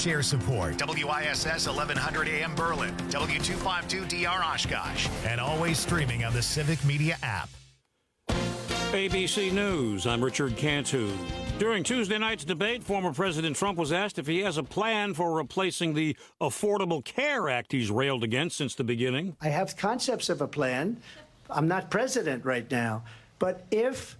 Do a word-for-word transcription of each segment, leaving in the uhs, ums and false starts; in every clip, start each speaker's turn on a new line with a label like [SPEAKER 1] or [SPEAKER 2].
[SPEAKER 1] share support. W I S S eleven hundred A M Berlin, W two fifty-two D R Oshkosh, and always streaming on the Civic Media app.
[SPEAKER 2] A B C News, I'm Richard Cantu. During Tuesday night's debate, former President Trump was asked if he has a plan for replacing the Affordable Care Act he's railed against since the beginning.
[SPEAKER 3] I have concepts of a plan. I'm not president right now. But if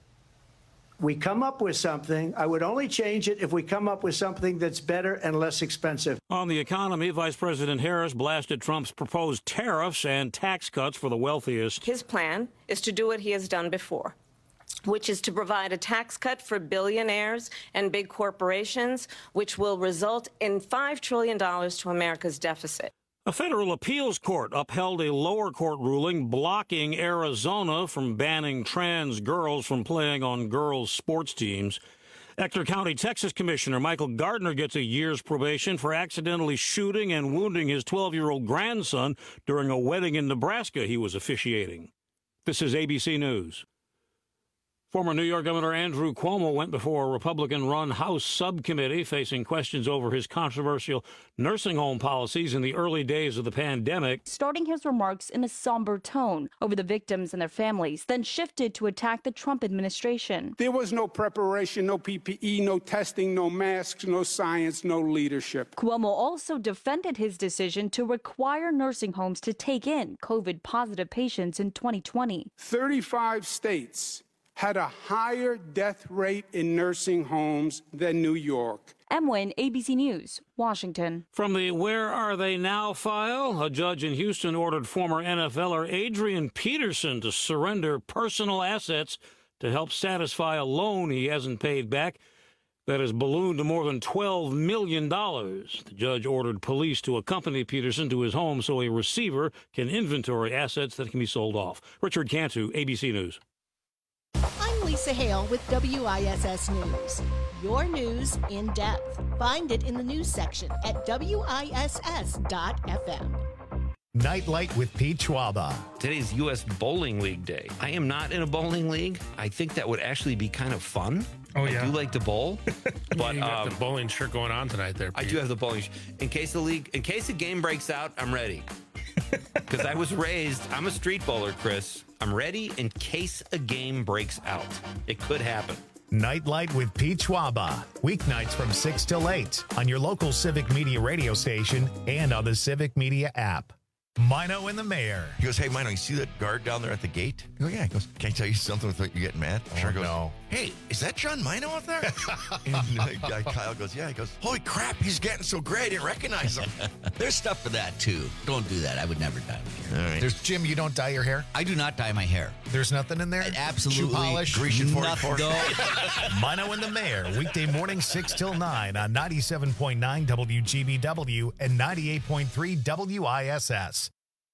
[SPEAKER 3] we come up with something, I would only change it if we come up with something that's better and less expensive.
[SPEAKER 2] On the economy, Vice President Harris blasted Trump's proposed tariffs and tax cuts for the wealthiest.
[SPEAKER 4] His plan is to do what he has done before, which is to provide a tax cut for billionaires and big corporations, which will result in five trillion dollars to America's deficit.
[SPEAKER 2] A federal appeals court upheld a lower court ruling blocking Arizona from banning trans girls from playing on girls' sports teams. Ector County, Texas Commissioner Michael Gardner gets a year's probation for accidentally shooting and wounding his twelve-year-old grandson during a wedding in Nebraska he was officiating. This is A B C News. Former New York Governor Andrew Cuomo went before a Republican-run House subcommittee facing questions over his controversial nursing home policies in the early days of the pandemic.
[SPEAKER 5] Starting his remarks in a somber tone over the victims and their families, then shifted to attack the Trump administration.
[SPEAKER 6] There was no preparation, no P P E, no testing, no masks, no science, no leadership.
[SPEAKER 5] Cuomo also defended his decision to require nursing homes to take in COVID-positive patients in twenty twenty.
[SPEAKER 6] thirty-five states had a higher death rate in nursing homes than New York.
[SPEAKER 5] M. Wynn, A B C News, Washington.
[SPEAKER 2] From the Where Are They Now file, a judge in Houston ordered former NFLer Adrian Peterson to surrender personal assets to help satisfy a loan he hasn't paid back that has ballooned to more than twelve million dollars. The judge ordered police to accompany Peterson to his home so a receiver can inventory assets that can be sold off. Richard Cantu, A B C News.
[SPEAKER 7] I'm Lisa Hale with W I S S News. Your news in depth. Find it in the news section at W I S S dot F M.
[SPEAKER 1] Nightlight with Pete Schwaba.
[SPEAKER 8] Today's U S Bowling League Day. I am not in a bowling league. I think that would actually be kind of fun.
[SPEAKER 9] Oh, yeah.
[SPEAKER 8] I do like to bowl. But
[SPEAKER 9] you got
[SPEAKER 8] um,
[SPEAKER 9] the bowling shirt going on tonight there, Pete.
[SPEAKER 8] I do have the bowling. In case the league, in case the game breaks out, I'm ready. Because I was raised, I'm a street bowler, Chris. I'm ready in case a game breaks out. It could happen.
[SPEAKER 1] Nightlight with Pete Schwaba. Weeknights from six till eight on your local Civic Media radio station and on the Civic Media app. Mino and the Mayor.
[SPEAKER 10] He goes, hey, Mino, you see that guard down there at the gate? I go, yeah. He goes, can I tell you something without you getting mad?
[SPEAKER 1] Oh,
[SPEAKER 10] sure goes,
[SPEAKER 1] no.
[SPEAKER 10] Hey, is that John Mino up there? And uh, guy Kyle goes, yeah. He goes, holy crap, he's getting so great, I didn't recognize him.
[SPEAKER 11] There's stuff for that, too. Don't do that. I would never dye my hair.
[SPEAKER 10] All right.
[SPEAKER 1] There's Jim, you don't dye your hair?
[SPEAKER 11] I do not dye my hair.
[SPEAKER 1] There's nothing in there?
[SPEAKER 11] I absolutely.
[SPEAKER 1] Shoe polish?
[SPEAKER 10] Grecian forty-four.
[SPEAKER 11] No.
[SPEAKER 1] Mino and the Mayor, weekday morning six till nine on ninety-seven point nine W G B W and ninety-eight point three W I S S.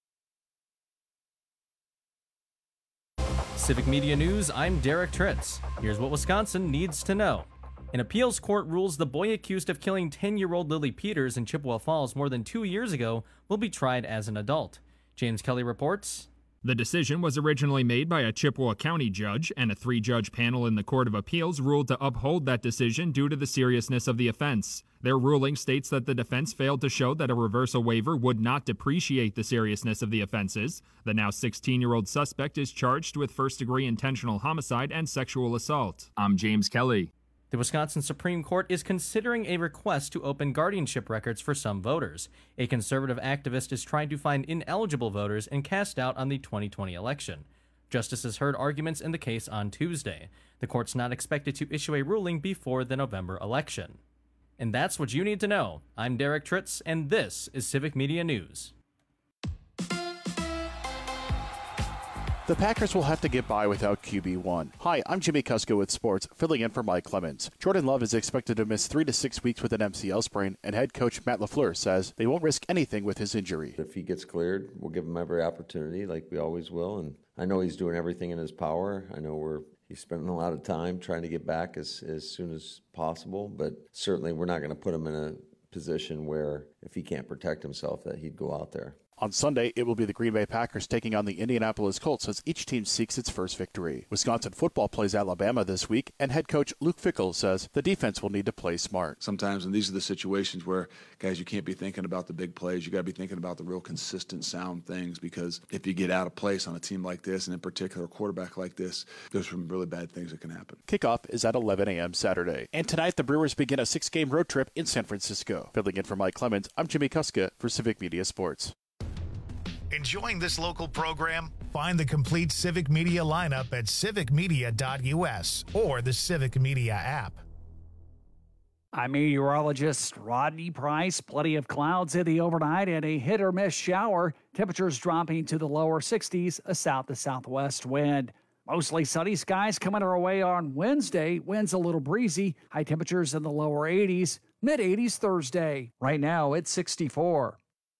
[SPEAKER 12] Civic Media News, I'm Derek Tritz. Here's what Wisconsin needs to know. An appeals court rules the boy accused of killing ten-year-old Lily Peters in Chippewa Falls more than two years ago will be tried as an adult. James Kelly reports.
[SPEAKER 13] The decision was originally made by a Chippewa County judge, and a three-judge panel in the Court of Appeals ruled to uphold that decision due to the seriousness of the offense. Their ruling states that the defense failed to show that a reversal waiver would not depreciate the seriousness of the offenses. The now sixteen-year-old suspect is charged with first-degree intentional homicide and sexual assault. I'm James Kelly.
[SPEAKER 12] The Wisconsin Supreme Court is considering a request to open guardianship records for some voters. A conservative activist is trying to find ineligible voters and cast doubt on the twenty twenty election. Justices heard arguments in the case on Tuesday. The court's not expected to issue a ruling before the November election. And that's what you need to know. I'm Derek Tritz, and this is Civic Media News.
[SPEAKER 14] The Packers will have to get by without Q B one. Hi, I'm Jimmy Kusko with Sports, filling in for Mike Clemens. Jordan Love is expected to miss three to six weeks with an M C L sprain, and head coach Matt LaFleur says they won't risk anything with his injury.
[SPEAKER 15] If he gets cleared, we'll give him every opportunity, like we always will. And I know he's doing everything in his power. I know we're he's spending a lot of time trying to get back as, as soon as possible, but certainly we're not going to put him in a position where if he can't protect himself, that he'd go out there.
[SPEAKER 14] On Sunday, it will be the Green Bay Packers taking on the Indianapolis Colts as each team seeks its first victory. Wisconsin football plays Alabama this week, and head coach Luke Fickell says the defense will need to play smart.
[SPEAKER 16] Sometimes, and these are the situations where, guys, you can't be thinking about the big plays. You got to be thinking about the real consistent, sound things, because if you get out of place on a team like this, and in particular a quarterback like this, there's some really bad things that can happen.
[SPEAKER 14] Kickoff is at eleven a.m. Saturday. And tonight, the Brewers begin a six-game road trip in San Francisco. Filling in for Mike Clemens, I'm Jimmy Kuska for Civic Media Sports.
[SPEAKER 1] Enjoying this local program? Find the complete Civic Media lineup at civic media dot u s or the Civic Media app.
[SPEAKER 17] I'm meteorologist Rodney Price. Plenty of clouds in the overnight and a hit or miss shower. Temperatures dropping to the lower sixties, a south to southwest wind. Mostly sunny skies coming our way on Wednesday. Winds a little breezy. High temperatures in the lower eighties, mid eighties Thursday. Right now it's sixty-four.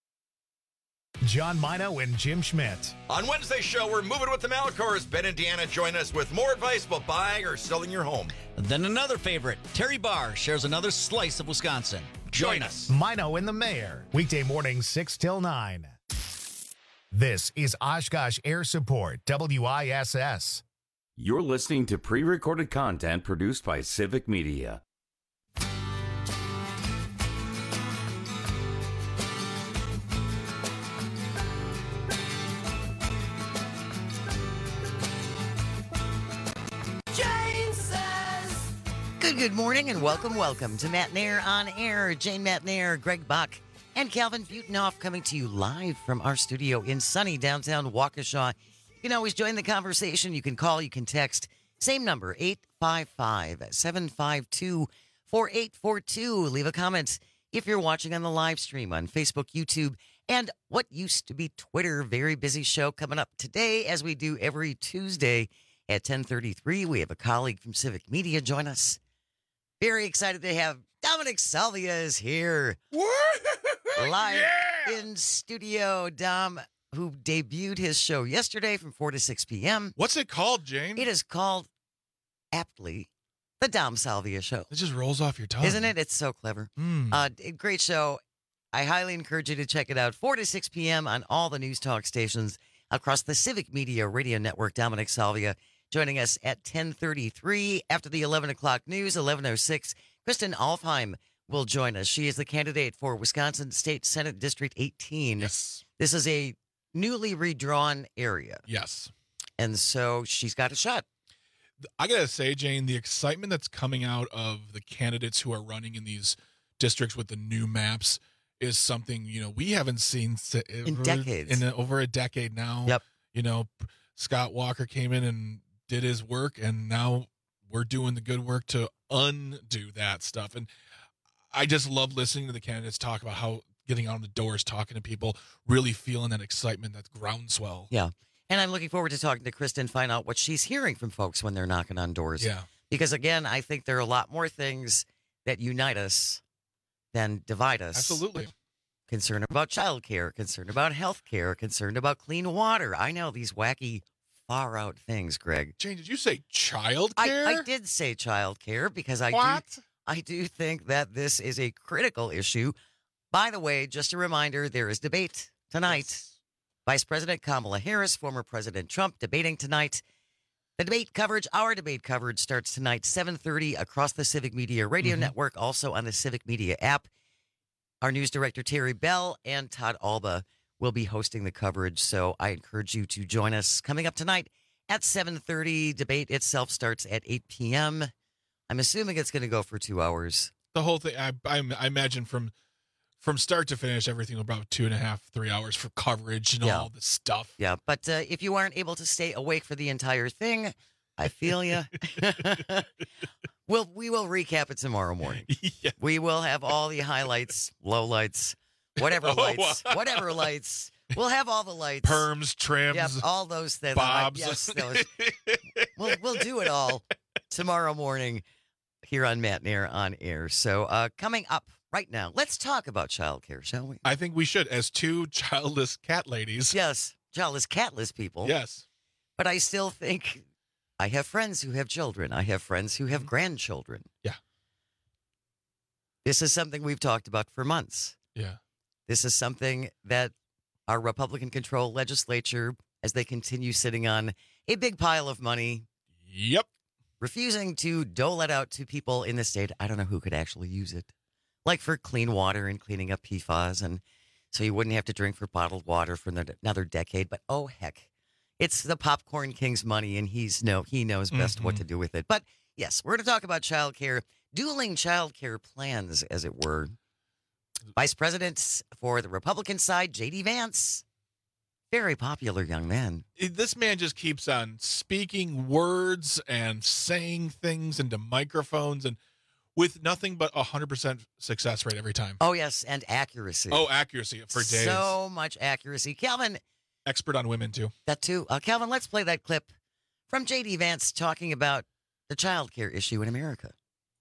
[SPEAKER 1] John Mino and Jim Schmidt.
[SPEAKER 10] On Wednesday's show, we're moving with the Malcors. Ben and Deanna join us with more advice about buying or selling your home.
[SPEAKER 18] Then another favorite, Terry Barr, shares another slice of Wisconsin. Join us.
[SPEAKER 1] Mino and the Mayor. Weekday mornings, six till nine. This is Oshkosh Air Support, W I S S.
[SPEAKER 19] You're listening to pre-recorded content produced by Civic Media.
[SPEAKER 20] Good, good morning and welcome, welcome to Matt Nair on Air. Jane Matt Nair, Greg Buck, and Calvin Butenoff coming to you live from our studio in sunny downtown Waukesha. You can always join the conversation. You can call, you can text. Same number, eight five five, seven five two, four eight four two. Leave a comment if you're watching on the live stream on Facebook, YouTube, and what used to be Twitter. Very busy show coming up today, as we do every Tuesday at ten thirty-three. We have a colleague from Civic Media join us. Very excited to have Dominic Salvia is here. Live yeah! in studio. Dom, who debuted his show yesterday from four to six p.m.
[SPEAKER 9] What's it called, Jane?
[SPEAKER 20] It is called, aptly, The Dom Salvia Show.
[SPEAKER 9] It just rolls off your tongue.
[SPEAKER 20] Isn't it? It's so clever.
[SPEAKER 9] Mm.
[SPEAKER 20] Uh, great show. I highly encourage you to check it out. four to six p.m. on all the news talk stations across the Civic Media Radio Network. Dominic Salvia joining us at ten thirty-three. After the eleven o'clock news, eleven oh six, Kristen Alfheim will join us. She is the candidate for Wisconsin State Senate District eighteen.
[SPEAKER 9] Yes.
[SPEAKER 20] This is a newly redrawn area.
[SPEAKER 9] Yes.
[SPEAKER 20] And so she's got a shot.
[SPEAKER 9] I got to say, Jane, the excitement that's coming out of the candidates who are running in these districts with the new maps is something, you know, we haven't seen
[SPEAKER 20] in decades.
[SPEAKER 9] In a, over a decade now.
[SPEAKER 20] Yep.
[SPEAKER 9] You know, Scott Walker came in and did his work, and now we're doing the good work to undo that stuff. And I just love listening to the candidates talk about how getting on the doors, talking to people, really feeling that excitement, that groundswell.
[SPEAKER 20] Yeah. And I'm looking forward to talking to Kristen, find out what she's hearing from folks when they're knocking on doors.
[SPEAKER 9] Yeah.
[SPEAKER 20] Because, again, I think there are a lot more things that unite us than divide us.
[SPEAKER 9] Absolutely.
[SPEAKER 20] Concern about childcare, concern about health care, concerned about clean water. I know these wacky far out things, Greg.
[SPEAKER 9] Jane, did you say child
[SPEAKER 20] I,
[SPEAKER 9] care?
[SPEAKER 20] I did say child care because I
[SPEAKER 9] what?
[SPEAKER 20] do I do think that this is a critical issue. By the way, just a reminder, there is debate tonight. Yes. Vice President Kamala Harris, former President Trump, debating tonight. The debate coverage, our debate coverage, starts tonight, seven thirty, across the Civic Media Radio mm-hmm. Network, also on the Civic Media app. Our news director, Terry Bell, and Todd Alba will be hosting the coverage, so I encourage you to join us coming up tonight at seven thirty. Debate itself starts at eight p.m. I'm assuming it's going to go for two hours.
[SPEAKER 9] The whole thing, I, I, I imagine from from start to finish, everything will about two and a half, three hours for coverage and
[SPEAKER 20] yeah.
[SPEAKER 9] all the stuff.
[SPEAKER 20] Yeah, but uh, if you aren't able to stay awake for the entire thing, I feel you. we'll, we will recap it tomorroor morning.
[SPEAKER 9] Yeah.
[SPEAKER 20] We will have all the highlights, lowlights, whatever
[SPEAKER 9] Oh,
[SPEAKER 20] lights,
[SPEAKER 9] wow.
[SPEAKER 20] whatever lights. We'll have all the lights.
[SPEAKER 9] Perms, trims,
[SPEAKER 20] Yep, all those things.
[SPEAKER 9] bobs.
[SPEAKER 20] Yes, those. we'll, we'll do it all tomorrow morning here on Matt Nair on Air. So uh, coming up right now, let's talk about childcare, shall we?
[SPEAKER 9] I think we should, as two childless cat ladies.
[SPEAKER 20] Yes, childless, catless people.
[SPEAKER 9] Yes.
[SPEAKER 20] But I still think I have friends who have children. I have friends who have grandchildren.
[SPEAKER 9] Yeah.
[SPEAKER 20] This is something we've talked about for months.
[SPEAKER 9] Yeah.
[SPEAKER 20] This is something that our Republican-controlled legislature, as they continue sitting on a big pile of money.
[SPEAKER 9] Yep.
[SPEAKER 20] Refusing to dole it out to people in the state. I don't know who could actually use it. Like for clean water and cleaning up P F A S, and so you wouldn't have to drink for bottled water for another decade. But oh, heck, it's the Popcorn King's money, and he's no, he knows best mm-hmm. what to do with it. But yes, we're going to talk about child care, dueling child care plans, as it were. Vice President for the Republican side, J D Vance. Very popular young man.
[SPEAKER 9] This man just keeps on speaking words and saying things into microphones and with nothing but a one hundred percent success rate every time.
[SPEAKER 20] Oh, yes, and accuracy.
[SPEAKER 9] Oh, accuracy for days.
[SPEAKER 20] So much accuracy. Calvin.
[SPEAKER 9] Expert on women, too.
[SPEAKER 20] That, too. Uh, Calvin, let's play that clip from J D Vance talking about the child care issue in America.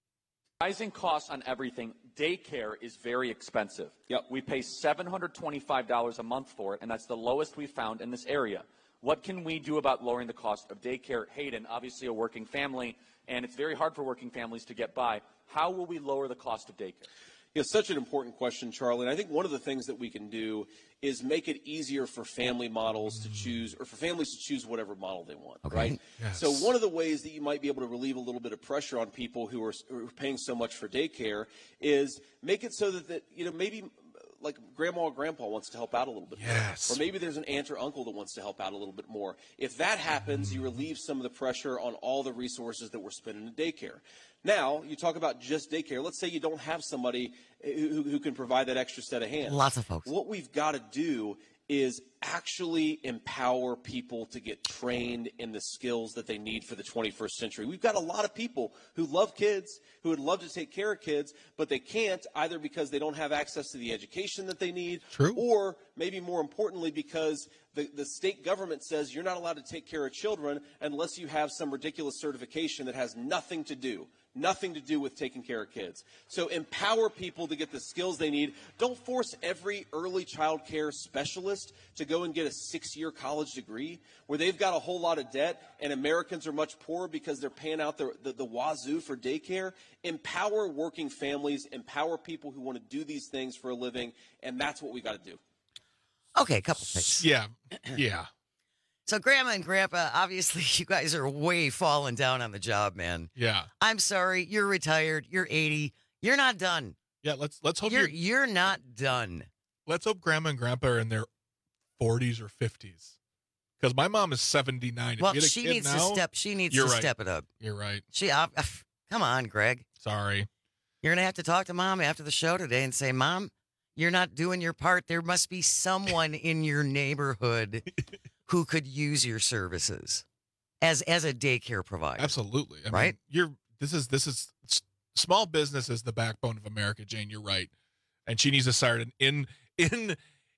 [SPEAKER 21] Rising costs on everything. Daycare is very expensive. Yep. We pay seven hundred twenty-five dollars a month for it, and that's the lowest we've found in this area. What can we do about lowering the cost of daycare? Hayden, obviously a working family, and it's very hard for working families to get by. How will we lower the cost of daycare?
[SPEAKER 22] Yeah, such an important question, Charlie. And I think one of the things that we can do is make it easier for family models to choose, or for families to choose whatever model they want, okay. right?
[SPEAKER 9] Yes.
[SPEAKER 22] So one of the ways that you might be able to relieve a little bit of pressure on people who are, who are paying so much for daycare is make it so that, that, you know, maybe like grandma or grandpa wants to help out a little bit
[SPEAKER 9] yes.
[SPEAKER 22] more. Or maybe there's an aunt or uncle that wants to help out a little bit more. If that happens, you relieve some of the pressure on all the resources that we're spending in daycare. Now, you talk about just daycare. Let's say you don't have somebody who, who can provide that extra set of hands.
[SPEAKER 20] Lots of folks.
[SPEAKER 22] What we've got to do is actually empower people to get trained in the skills that they need for the twenty-first century. We've got a lot of people who love kids, who would love to take care of kids, but they can't, either because they don't have access to the education that they need,
[SPEAKER 9] True.
[SPEAKER 22] or maybe more importantly because the, the state government says you're not allowed to take care of children unless you have some ridiculous certification that has nothing to do Nothing to do with taking care of kids. So empower people to get the skills they need. Don't force every early child care specialist to go and get a six-year college degree where they've got a whole lot of debt and Americans are much poorer because they're paying out the, the, the wazoo for daycare. Empower working families. Empower people who want to do these things for a living, and that's what we got to do.
[SPEAKER 20] Okay, a couple things.
[SPEAKER 9] Yeah, yeah.
[SPEAKER 20] So Grandma and Grandpa, obviously you guys are way falling down on the job, man.
[SPEAKER 9] Yeah.
[SPEAKER 20] I'm sorry, you're retired, you're eighty, you're not done.
[SPEAKER 9] Yeah, let's let's hope
[SPEAKER 20] you're
[SPEAKER 9] you're,
[SPEAKER 20] you're not done.
[SPEAKER 9] Let's hope Grandma and Grandpa are in their forties or fifties. Because my mom is seventy-nine. If
[SPEAKER 20] Well,
[SPEAKER 9] you get a
[SPEAKER 20] she
[SPEAKER 9] kid
[SPEAKER 20] needs
[SPEAKER 9] now,
[SPEAKER 20] to step she needs
[SPEAKER 9] you're
[SPEAKER 20] to
[SPEAKER 9] right.
[SPEAKER 20] step it up.
[SPEAKER 9] You're right.
[SPEAKER 20] She uh, uh, come on, Greg.
[SPEAKER 9] Sorry.
[SPEAKER 20] You're gonna have to talk to Mom after the show today and say, Mom, you're not doing your part. There must be someone in your neighborhood who could use your services as as a daycare provider.
[SPEAKER 9] Absolutely. I
[SPEAKER 20] right?
[SPEAKER 9] mean, you're this is this is small business is the backbone of America, Jane. You're right. And she needs to start an in in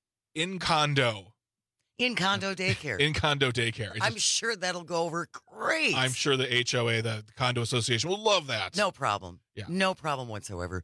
[SPEAKER 9] in condo.
[SPEAKER 20] In condo daycare.
[SPEAKER 9] In condo daycare. It's
[SPEAKER 20] I'm
[SPEAKER 9] just,
[SPEAKER 20] sure that'll go over great.
[SPEAKER 9] I'm sure the H O A, the Condo Association, will love that.
[SPEAKER 20] No problem.
[SPEAKER 9] Yeah.
[SPEAKER 20] No problem whatsoever.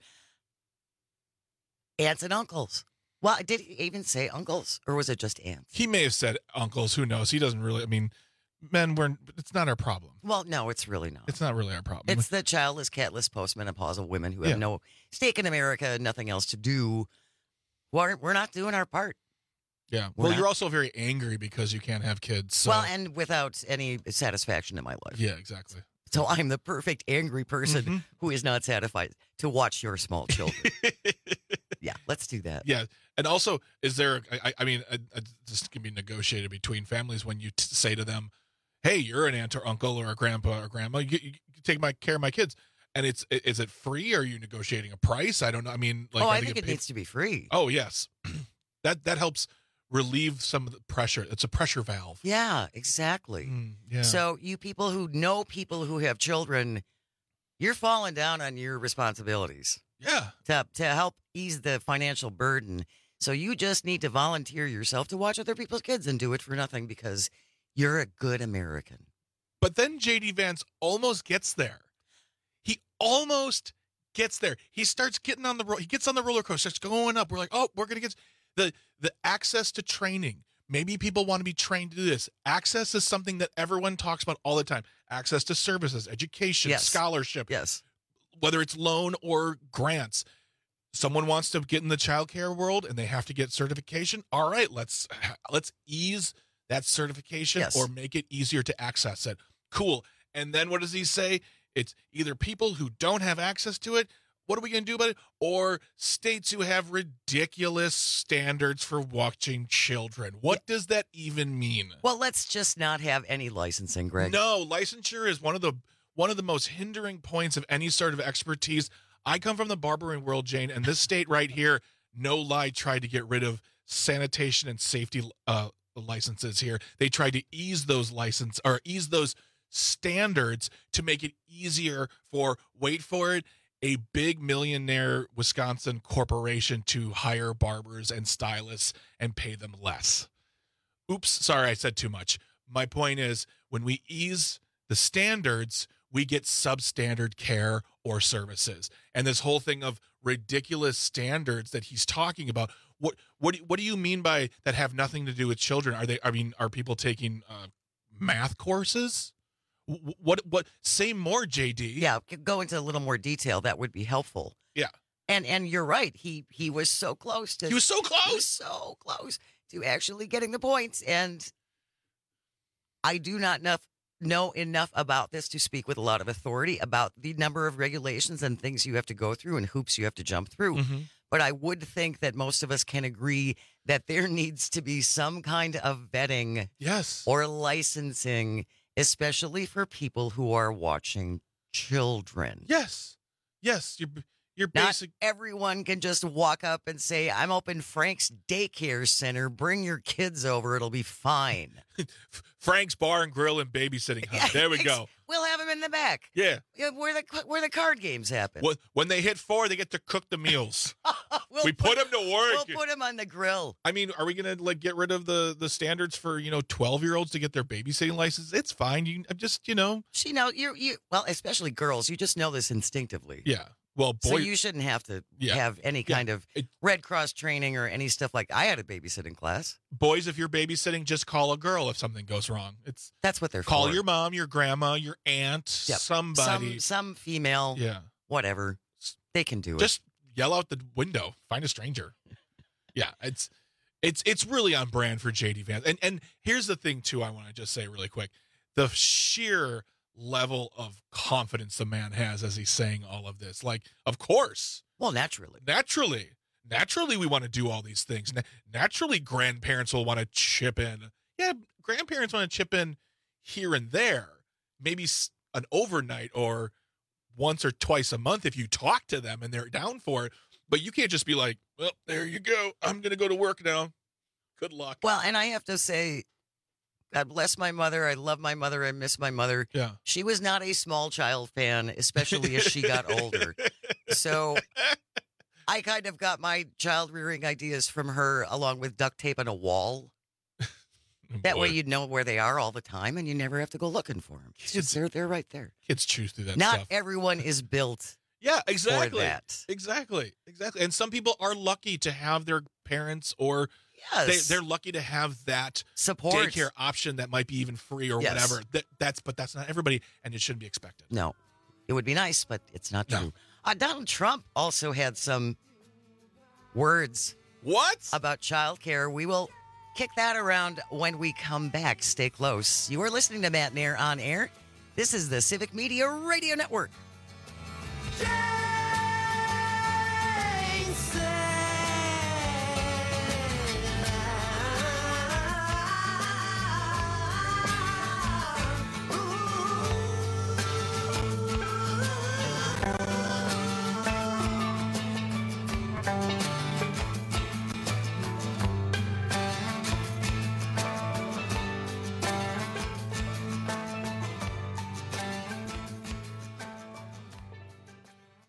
[SPEAKER 20] Aunts and uncles. Well, did he even say uncles, or was it just aunts?
[SPEAKER 9] He may have said uncles. Who knows? He doesn't really. I mean, men, we're. It's not our problem.
[SPEAKER 20] Well, no, it's really not.
[SPEAKER 9] It's not really our problem.
[SPEAKER 20] It's the childless, catless, postmenopausal women who have
[SPEAKER 9] Yeah.
[SPEAKER 20] no stake in America, nothing else to do. We're, we're not doing our part.
[SPEAKER 9] Yeah.
[SPEAKER 20] We're
[SPEAKER 9] Well,
[SPEAKER 20] not.
[SPEAKER 9] you're also very angry because you can't have kids. So.
[SPEAKER 20] Well, and without any satisfaction in my life.
[SPEAKER 9] Yeah, exactly.
[SPEAKER 20] So I'm the perfect angry person
[SPEAKER 9] Mm-hmm.
[SPEAKER 20] who is not satisfied to watch your small children. Yeah, let's do that.
[SPEAKER 9] Yeah, and also, is there? I, I mean, uh, uh, this can be negotiated between families when you t- say to them, "Hey, you're an aunt or uncle or a grandpa or grandma. You, you take my care of my kids." And it's is it free? Are you negotiating a price? I don't know. I mean, like,
[SPEAKER 20] oh,
[SPEAKER 9] are
[SPEAKER 20] I
[SPEAKER 9] they
[SPEAKER 20] think
[SPEAKER 9] get
[SPEAKER 20] it
[SPEAKER 9] paid-
[SPEAKER 20] needs to be free.
[SPEAKER 9] Oh, yes, that that helps relieve some of the pressure. It's a pressure valve.
[SPEAKER 20] Yeah, exactly.
[SPEAKER 9] Mm, yeah.
[SPEAKER 20] So you people who know people who have children, you're falling down on your responsibilities.
[SPEAKER 9] Yeah.
[SPEAKER 20] To to help ease the financial burden. So you just need to volunteer yourself to watch other people's kids and do it for nothing because you're a good American.
[SPEAKER 9] But then J D Vance almost gets there. He almost gets there. He starts getting on the ro- he gets on the roller coaster, starts going up. We're like, oh, we're gonna get the the access to training. Maybe people want to be trained to do this. Access is something that everyone talks about all the time. Access to services, education,
[SPEAKER 20] Yes.
[SPEAKER 9] scholarship.
[SPEAKER 20] Yes.
[SPEAKER 9] Whether it's loan or grants. someone wants to get in the childcare world and they have to get certification. All right, let's let's ease that certification
[SPEAKER 20] Yes.
[SPEAKER 9] or make it easier to access it. Cool. And then what does he say? It's either people who don't have access to it, what are we going to do about it? Or states who have ridiculous standards for watching children. What yeah. does that even mean?
[SPEAKER 20] Well, let's just not have any licensing, Greg.
[SPEAKER 9] No, licensure is one of the one of the most hindering points of any sort of expertise. I come from the barbering world, Jane, and this state right here, no lie, tried to get rid of sanitation and safety uh, licenses here. They tried to ease those license or ease those standards to make it easier for, wait for it, a big millionaire Wisconsin corporation to hire barbers and stylists and pay them less. Oops, sorry, I said too much. My point is, when we ease the standards, we get substandard care or services. And this whole thing of ridiculous standards that he's talking about, what what do, what do you mean by that have nothing to do with children? Are they, I mean, are people taking uh, math courses? What, what, say more, J D.
[SPEAKER 20] Yeah, go into a little more detail. That would be helpful.
[SPEAKER 9] Yeah.
[SPEAKER 20] And and you're right. He he was so close to.
[SPEAKER 9] He was so close.
[SPEAKER 20] He was so close to actually getting the points. And I do not enough, know enough about this to speak with a lot of authority about the number of regulations and things you have to go through and hoops you have to jump through.
[SPEAKER 9] Mm-hmm.
[SPEAKER 20] But I would think that most of us can agree that there needs to be some kind of vetting,
[SPEAKER 9] yes,
[SPEAKER 20] or licensing, especially for people who are watching children.
[SPEAKER 9] Yes. Yes. You're, you're
[SPEAKER 20] Not
[SPEAKER 9] basic.
[SPEAKER 20] everyone can just walk up and say, I'm open Frank's Daycare Center. Bring your kids over. It'll be fine.
[SPEAKER 9] Frank's Bar and Grill and Babysitting Hut. There we go.
[SPEAKER 20] We'll have them in the back.
[SPEAKER 9] Yeah.
[SPEAKER 20] Yeah, where the where the card games happen.
[SPEAKER 9] When, when they hit four, they get to cook the meals.
[SPEAKER 20] we'll
[SPEAKER 9] we put, put them to work.
[SPEAKER 20] We'll put them on the grill.
[SPEAKER 9] I mean, are we going to like get rid of the, the standards for, you know, twelve-year-olds to get their babysitting license? It's fine. You I'm just, you know.
[SPEAKER 20] See, now, you you well, especially girls, you just know this instinctively.
[SPEAKER 9] Yeah. Well, boy,
[SPEAKER 20] so you shouldn't have to
[SPEAKER 9] yeah.
[SPEAKER 20] have any
[SPEAKER 9] yeah.
[SPEAKER 20] kind of
[SPEAKER 9] it,
[SPEAKER 20] Red Cross training or any stuff like. I had a babysitting class.
[SPEAKER 9] Boys, if you're babysitting, just call a girl if something goes wrong. It's
[SPEAKER 20] that's what they're
[SPEAKER 9] call
[SPEAKER 20] for.
[SPEAKER 9] your mom, your grandma, your aunt,
[SPEAKER 20] yep.
[SPEAKER 9] somebody,
[SPEAKER 20] some some female,
[SPEAKER 9] yeah,
[SPEAKER 20] whatever. They can do
[SPEAKER 9] just
[SPEAKER 20] it.
[SPEAKER 9] Just yell out the window, find a stranger. yeah, it's it's it's really on brand for J D Vance. And and here's the thing too. I want to just say really quick, the sheer level of confidence the man has as he's saying all of this. Like, of course.
[SPEAKER 20] Well, naturally.
[SPEAKER 9] Naturally. Naturally, we want to do all these things. Na- naturally, grandparents will want to chip in. Yeah, grandparents want to chip in here and there. Maybe an overnight or once or twice a month if you talk to them and they're down for it. But you can't just be like, well, there you go. I'm going to go to work now. Good luck.
[SPEAKER 20] Well, and I have to say, God bless my mother. I love my mother. I miss my mother.
[SPEAKER 9] Yeah.
[SPEAKER 20] She was not a small child fan, especially as she got older. So I kind of got my child rearing ideas from her, along with duct tape on a wall. That
[SPEAKER 9] Boy.
[SPEAKER 20] way you'd know where they are all the time and you never have to go looking for them. It's just, they're, they're right there.
[SPEAKER 9] Kids choose through that
[SPEAKER 20] Not
[SPEAKER 9] stuff.
[SPEAKER 20] everyone is built
[SPEAKER 9] yeah, exactly.
[SPEAKER 20] for that.
[SPEAKER 9] Exactly. Exactly. And some people are lucky to have their parents or
[SPEAKER 20] yes.
[SPEAKER 9] they, they're lucky to have that
[SPEAKER 20] support
[SPEAKER 9] daycare option that might be even free or
[SPEAKER 20] yes.
[SPEAKER 9] whatever. That, that's but that's not everybody, and it shouldn't be expected.
[SPEAKER 20] No. It would be nice, but it's not true.
[SPEAKER 9] No.
[SPEAKER 20] Uh, Donald Trump also had some words
[SPEAKER 9] what
[SPEAKER 20] about childcare. We will kick that around when we come back. Stay close. You are listening to Matt Nair on Air. This is the Civic Media Radio Network.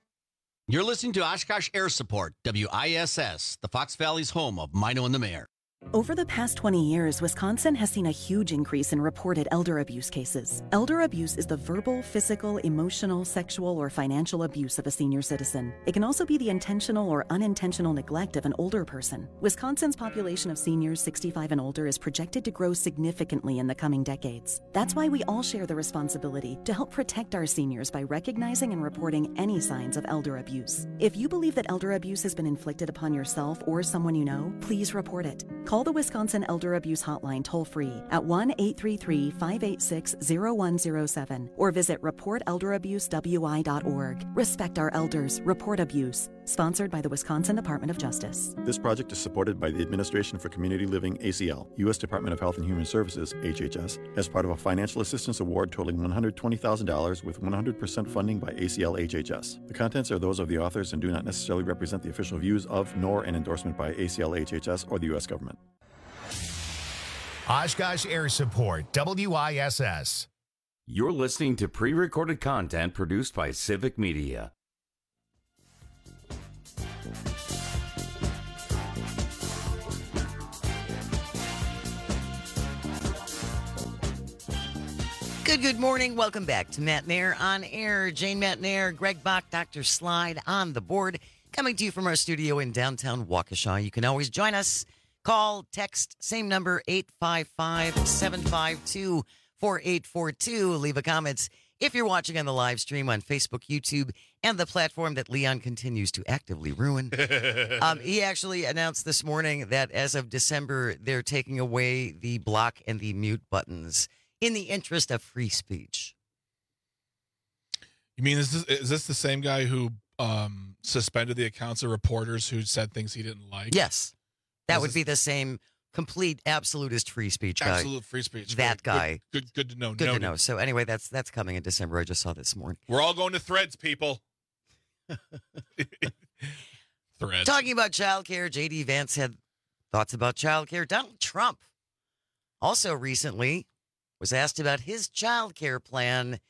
[SPEAKER 18] You're listening to Oshkosh Air Support, W I S S, the Fox Valley's home of Mino and the Mayor.
[SPEAKER 3] Over the past twenty years, Wisconsin has seen a huge increase in reported elder abuse cases. Elder abuse is the verbal, physical, emotional, sexual, or financial abuse of a senior citizen. It can also be the intentional or unintentional neglect of an older person. Wisconsin's population of seniors sixty-five and older is projected to grow significantly in the coming decades. That's why we all share the responsibility to help protect our seniors by recognizing and reporting any signs of elder abuse. If you believe that elder abuse has been inflicted upon yourself or someone you know, please report it. Call the Wisconsin Elder Abuse Hotline toll-free at one eight three three, five eight six, zero one zero seven or visit report elder abuse w i dot org. Respect our elders. Report abuse. Sponsored by the Wisconsin Department of Justice.
[SPEAKER 4] This project is supported by the Administration for Community Living, A C L, U S Department of Health and Human Services, H H S, as part of a financial assistance award totaling one hundred twenty thousand dollars with one hundred percent funding by A C L H H S. The contents are those of the authors and do not necessarily represent the official views of, nor an endorsement by A C L H H S or the U S government.
[SPEAKER 1] Oshkosh Air Support, W I S S.
[SPEAKER 19] You're listening to pre-recorded content produced by Civic Media.
[SPEAKER 20] Good, good morning. Welcome back to Matt Nair on Air. Jane Matt Nair, Greg Bach, Doctor Slide on the board. Coming to you from our studio in downtown Waukesha. You can always join us. Call, text, same number, eight five five, seven five two, four eight four two. Leave a comment if you're watching on the live stream on Facebook, YouTube, and the platform that Leon continues to actively ruin. um, he actually announced this morning that as of December, they're taking away the block and the mute buttons in the interest of free speech.
[SPEAKER 9] You mean, is this, is this the same guy who um, suspended the accounts of reporters who said things he didn't like?
[SPEAKER 20] Yes. That
[SPEAKER 9] Is
[SPEAKER 20] would
[SPEAKER 9] this-
[SPEAKER 20] be the same complete absolutist free speech guy.
[SPEAKER 9] Absolute free speech.
[SPEAKER 20] That
[SPEAKER 9] Good-
[SPEAKER 20] guy.
[SPEAKER 9] Good, good, good to know.
[SPEAKER 20] Good to
[SPEAKER 9] Noted.
[SPEAKER 20] know. So anyway, that's that's coming in December. I just saw this morning.
[SPEAKER 9] We're all going to Threads, people. Threads.
[SPEAKER 20] Talking about childcare, J D Vance had thoughts about childcare. Donald Trump also recently was asked about his childcare plan.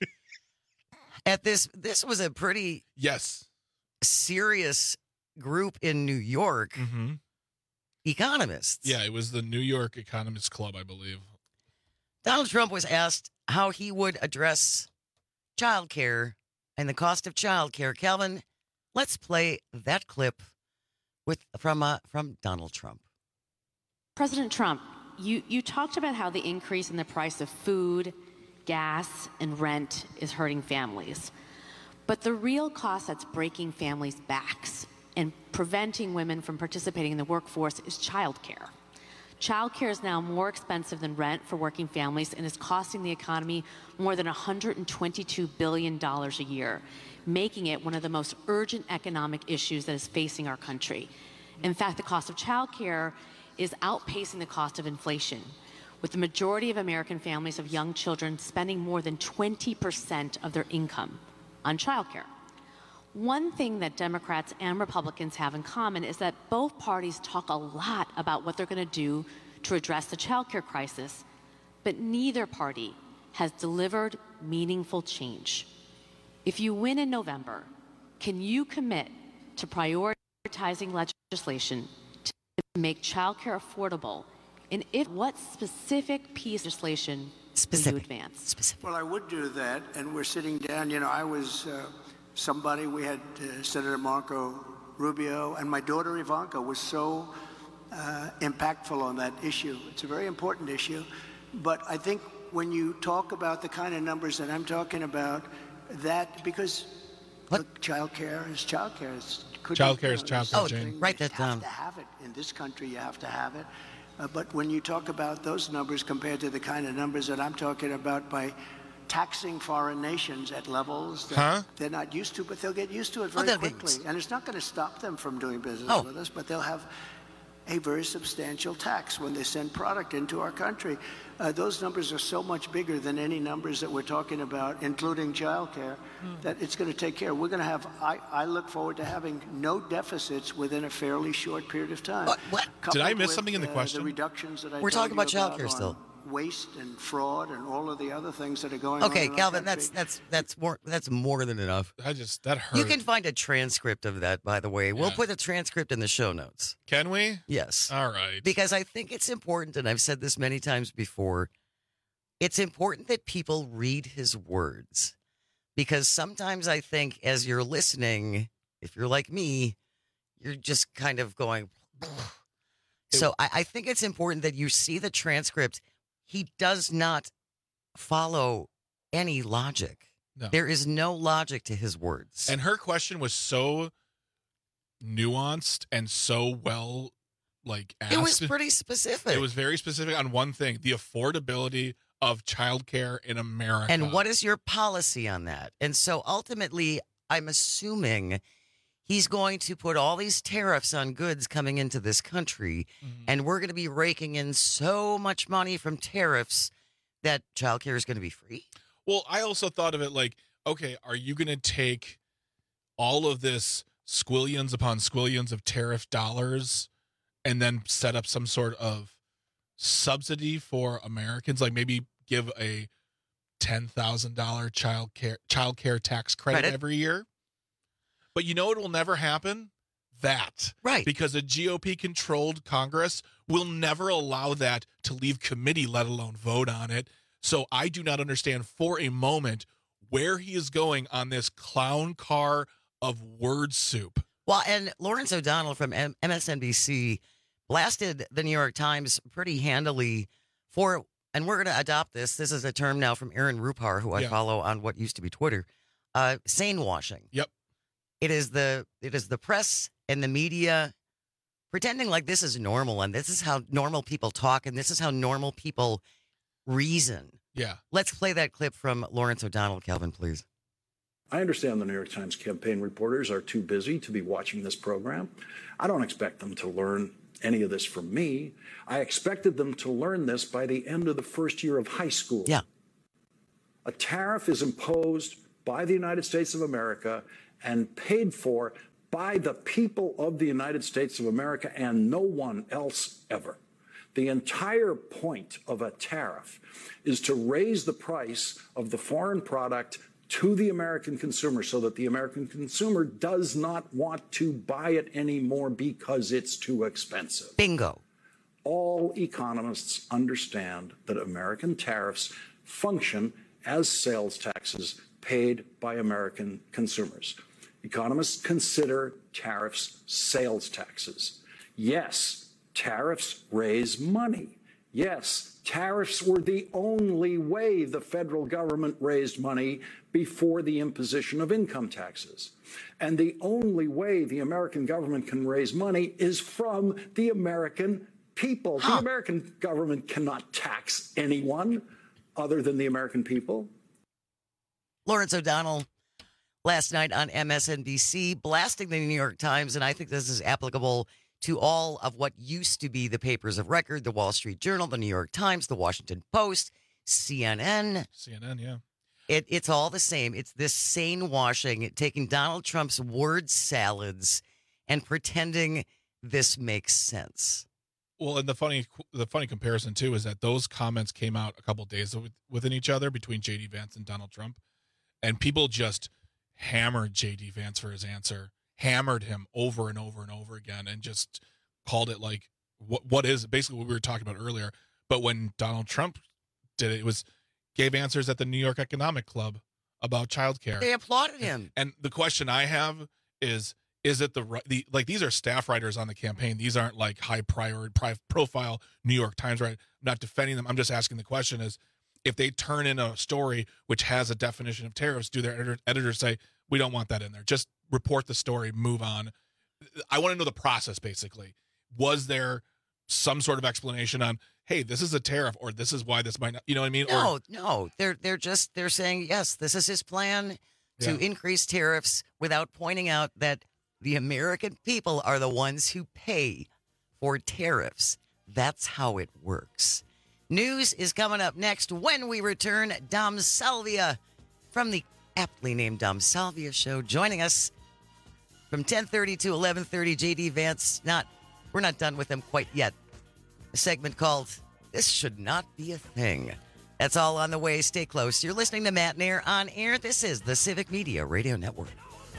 [SPEAKER 20] At this, this was a pretty
[SPEAKER 9] yes
[SPEAKER 20] serious group in New York.
[SPEAKER 9] Mm-hmm.
[SPEAKER 20] Economists.
[SPEAKER 9] Yeah, it was the New York Economists Club, I believe.
[SPEAKER 20] Donald Trump was asked how he would address childcare and the cost of childcare. Calvin, let's play that clip with from uh, from Donald Trump.
[SPEAKER 23] President Trump, you, you talked about how the increase in the price of food, gas, and rent is hurting families. But the real cost that's breaking families' backs and preventing women from participating in the workforce is childcare. Childcare is now more expensive than rent for working families and is costing the economy more than one hundred twenty-two billion dollars a year, making it one of the most urgent economic issues that is facing our country. In fact, the cost of childcare is outpacing the cost of inflation, with the majority of American families of young children spending more than twenty percent of their income on childcare. One thing that Democrats and Republicans have in common is that both parties talk a lot about what they're going to do to address the childcare crisis, but neither party has delivered meaningful change. If you win in November, can you commit to prioritizing legislation to make childcare affordable? And if what specific piece of legislation will you advance?
[SPEAKER 20] Specific.
[SPEAKER 24] Well, I would do that, and we're sitting down. You know, I was uh, somebody, we had uh, Senator Marco Rubio, and my daughter Ivanka was so uh, impactful on that issue. It's a very important issue, but I think when you talk about the kind of numbers that I'm talking about, that, because look, child care is child care. It's,
[SPEAKER 9] Child care is child care,
[SPEAKER 20] Oh,
[SPEAKER 9] Jane.
[SPEAKER 20] write that
[SPEAKER 24] you
[SPEAKER 20] down.
[SPEAKER 24] have to have it. In this country, you have to have it. Uh, but when you talk about those numbers compared to the kind of numbers that I'm talking about by taxing foreign nations at levels that
[SPEAKER 9] Huh?
[SPEAKER 24] they're not used to, but they'll get used to it
[SPEAKER 20] Oh,
[SPEAKER 24] very
[SPEAKER 20] they'll get
[SPEAKER 24] quickly.
[SPEAKER 20] used-
[SPEAKER 24] And it's not going to stop them from doing business
[SPEAKER 20] Oh.
[SPEAKER 24] with us, but they'll have a very substantial tax when they send product into our country. Uh, those numbers are so much bigger than any numbers that we're talking about, including childcare,
[SPEAKER 20] Hmm.
[SPEAKER 24] that it's going to take care. We're going to have, I, I look forward to having no deficits within a fairly short period of time.
[SPEAKER 20] What? what?
[SPEAKER 24] Coupled
[SPEAKER 9] Did I miss
[SPEAKER 24] with,
[SPEAKER 9] something in the
[SPEAKER 24] uh,
[SPEAKER 9] question?
[SPEAKER 24] The reductions that I
[SPEAKER 20] We're
[SPEAKER 24] told
[SPEAKER 20] talking about
[SPEAKER 24] you
[SPEAKER 20] childcare
[SPEAKER 24] on
[SPEAKER 20] still.
[SPEAKER 24] waste and fraud and all of the other things that are going on.
[SPEAKER 20] Okay,
[SPEAKER 24] in our
[SPEAKER 20] Calvin,
[SPEAKER 24] country.
[SPEAKER 20] that's that's that's more that's more than enough.
[SPEAKER 9] I just that hurt.
[SPEAKER 20] You can find a transcript of that, by the way. We'll
[SPEAKER 9] Yeah.
[SPEAKER 20] put a transcript in the show notes.
[SPEAKER 9] Can we?
[SPEAKER 20] Yes.
[SPEAKER 9] All right.
[SPEAKER 20] Because I think it's important, and I've said this many times before, it's important that people read his words. Because sometimes I think as you're listening, if you're like me, you're just kind of going. So I, I think it's important that you see the transcript. He does not follow any logic.
[SPEAKER 9] No.
[SPEAKER 20] There is no logic to his words.
[SPEAKER 9] And her question was so nuanced and so well, like, asked.
[SPEAKER 20] It was pretty specific.
[SPEAKER 9] It was very specific on one thing: the affordability of childcare in America.
[SPEAKER 20] And what is your policy on that? And so ultimately, I'm assuming he's going to put all these tariffs on goods coming into this country,
[SPEAKER 9] Mm-hmm.
[SPEAKER 20] and we're going to be raking in so much money from tariffs that childcare is going to be free.
[SPEAKER 9] Well, I also thought of it like, okay, are you going to take all of this squillions upon squillions of tariff dollars and then set up some sort of subsidy for Americans? Like maybe give a ten thousand dollars child care, child care tax credit,
[SPEAKER 20] Credit.
[SPEAKER 9] every year? But you know it will never happen? That.
[SPEAKER 20] Right.
[SPEAKER 9] Because a G O P-controlled Congress will never allow that to leave committee, let alone vote on it. So I do not understand for a moment where he is going on this clown car of word soup.
[SPEAKER 20] Well, and Lawrence O'Donnell from M- MSNBC blasted the New York Times pretty handily for, and we're going to adopt this. This is a term now from Aaron Rupar, who I
[SPEAKER 9] Yeah.
[SPEAKER 20] follow on what used to be Twitter, uh, sane washing.
[SPEAKER 9] Yep.
[SPEAKER 20] It is the it is the press and the media pretending like this is normal and this is how normal people talk and this is how normal people reason.
[SPEAKER 9] Yeah.
[SPEAKER 20] Let's play that clip from Lawrence O'Donnell, Calvin, please.
[SPEAKER 2] I understand the New York Times campaign reporters are too busy to be watching this program. I don't expect them to learn any of this from me. I expected them to learn this by the end of the first year of high school.
[SPEAKER 20] Yeah.
[SPEAKER 2] A tariff is imposed by the United States of America and paid for by the people of the United States of America and no one else ever. The entire point of a tariff is to raise the price of the foreign product to the American consumer so that the American consumer does not want to buy it anymore because it's too expensive.
[SPEAKER 20] Bingo.
[SPEAKER 2] All economists understand that American tariffs function as sales taxes paid by American consumers. Economists consider tariffs sales taxes. Yes, tariffs raise money. Yes, tariffs were the only way the federal government raised money before the imposition of income taxes. And the only way the American government can raise money is from the American people.
[SPEAKER 20] Huh.
[SPEAKER 2] The American government cannot tax anyone other than the American people.
[SPEAKER 20] Lawrence O'Donnell last night on M S N B C blasting the New York Times, and I think this is applicable to all of what used to be the papers of record, the Wall Street Journal, the New York Times, the Washington Post, C N N.
[SPEAKER 9] C N N, yeah.
[SPEAKER 20] It, it's all the same. It's this sane washing, taking Donald Trump's word salads and pretending this makes sense.
[SPEAKER 9] Well, and the funny the funny comparison, too, is that those comments came out a couple days with, within each other between J D Vance and Donald Trump. And people just hammered J D Vance for his answer, hammered him over and over and over again, and just called it like, what what is basically what we were talking about earlier. But when Donald Trump did it, it was gave answers at the New York Economic Club about childcare.
[SPEAKER 20] They applauded him.
[SPEAKER 9] And the question I have is, is it the right, the, like, these are staff writers on the campaign. These aren't like high priority, pri- profile New York Times writers. I'm not defending them. I'm just asking the question is, if they turn in a story which has a definition of tariffs, do their editor, editors say, we don't want that in there? Just report the story, move on. I want to know the process, basically. Was there some sort of explanation on, hey, this is a tariff, or this is why this might not, you know what I mean?
[SPEAKER 20] No,
[SPEAKER 9] Or,
[SPEAKER 20] no. They're they're just they're saying, yes, this is his plan to
[SPEAKER 9] Yeah.
[SPEAKER 20] increase tariffs without pointing out that the American people are the ones who pay for tariffs. That's how it works. News is coming up next when we return. Dom Salvia from the aptly named Dom Salvia Show joining us from ten thirty to eleven thirty. J D Vance, not we're not done with him quite yet. A segment called This should not be a thing. That's all on the way. Stay close. You're listening to Matt Nair on Air. This is the Civic Media Radio Network.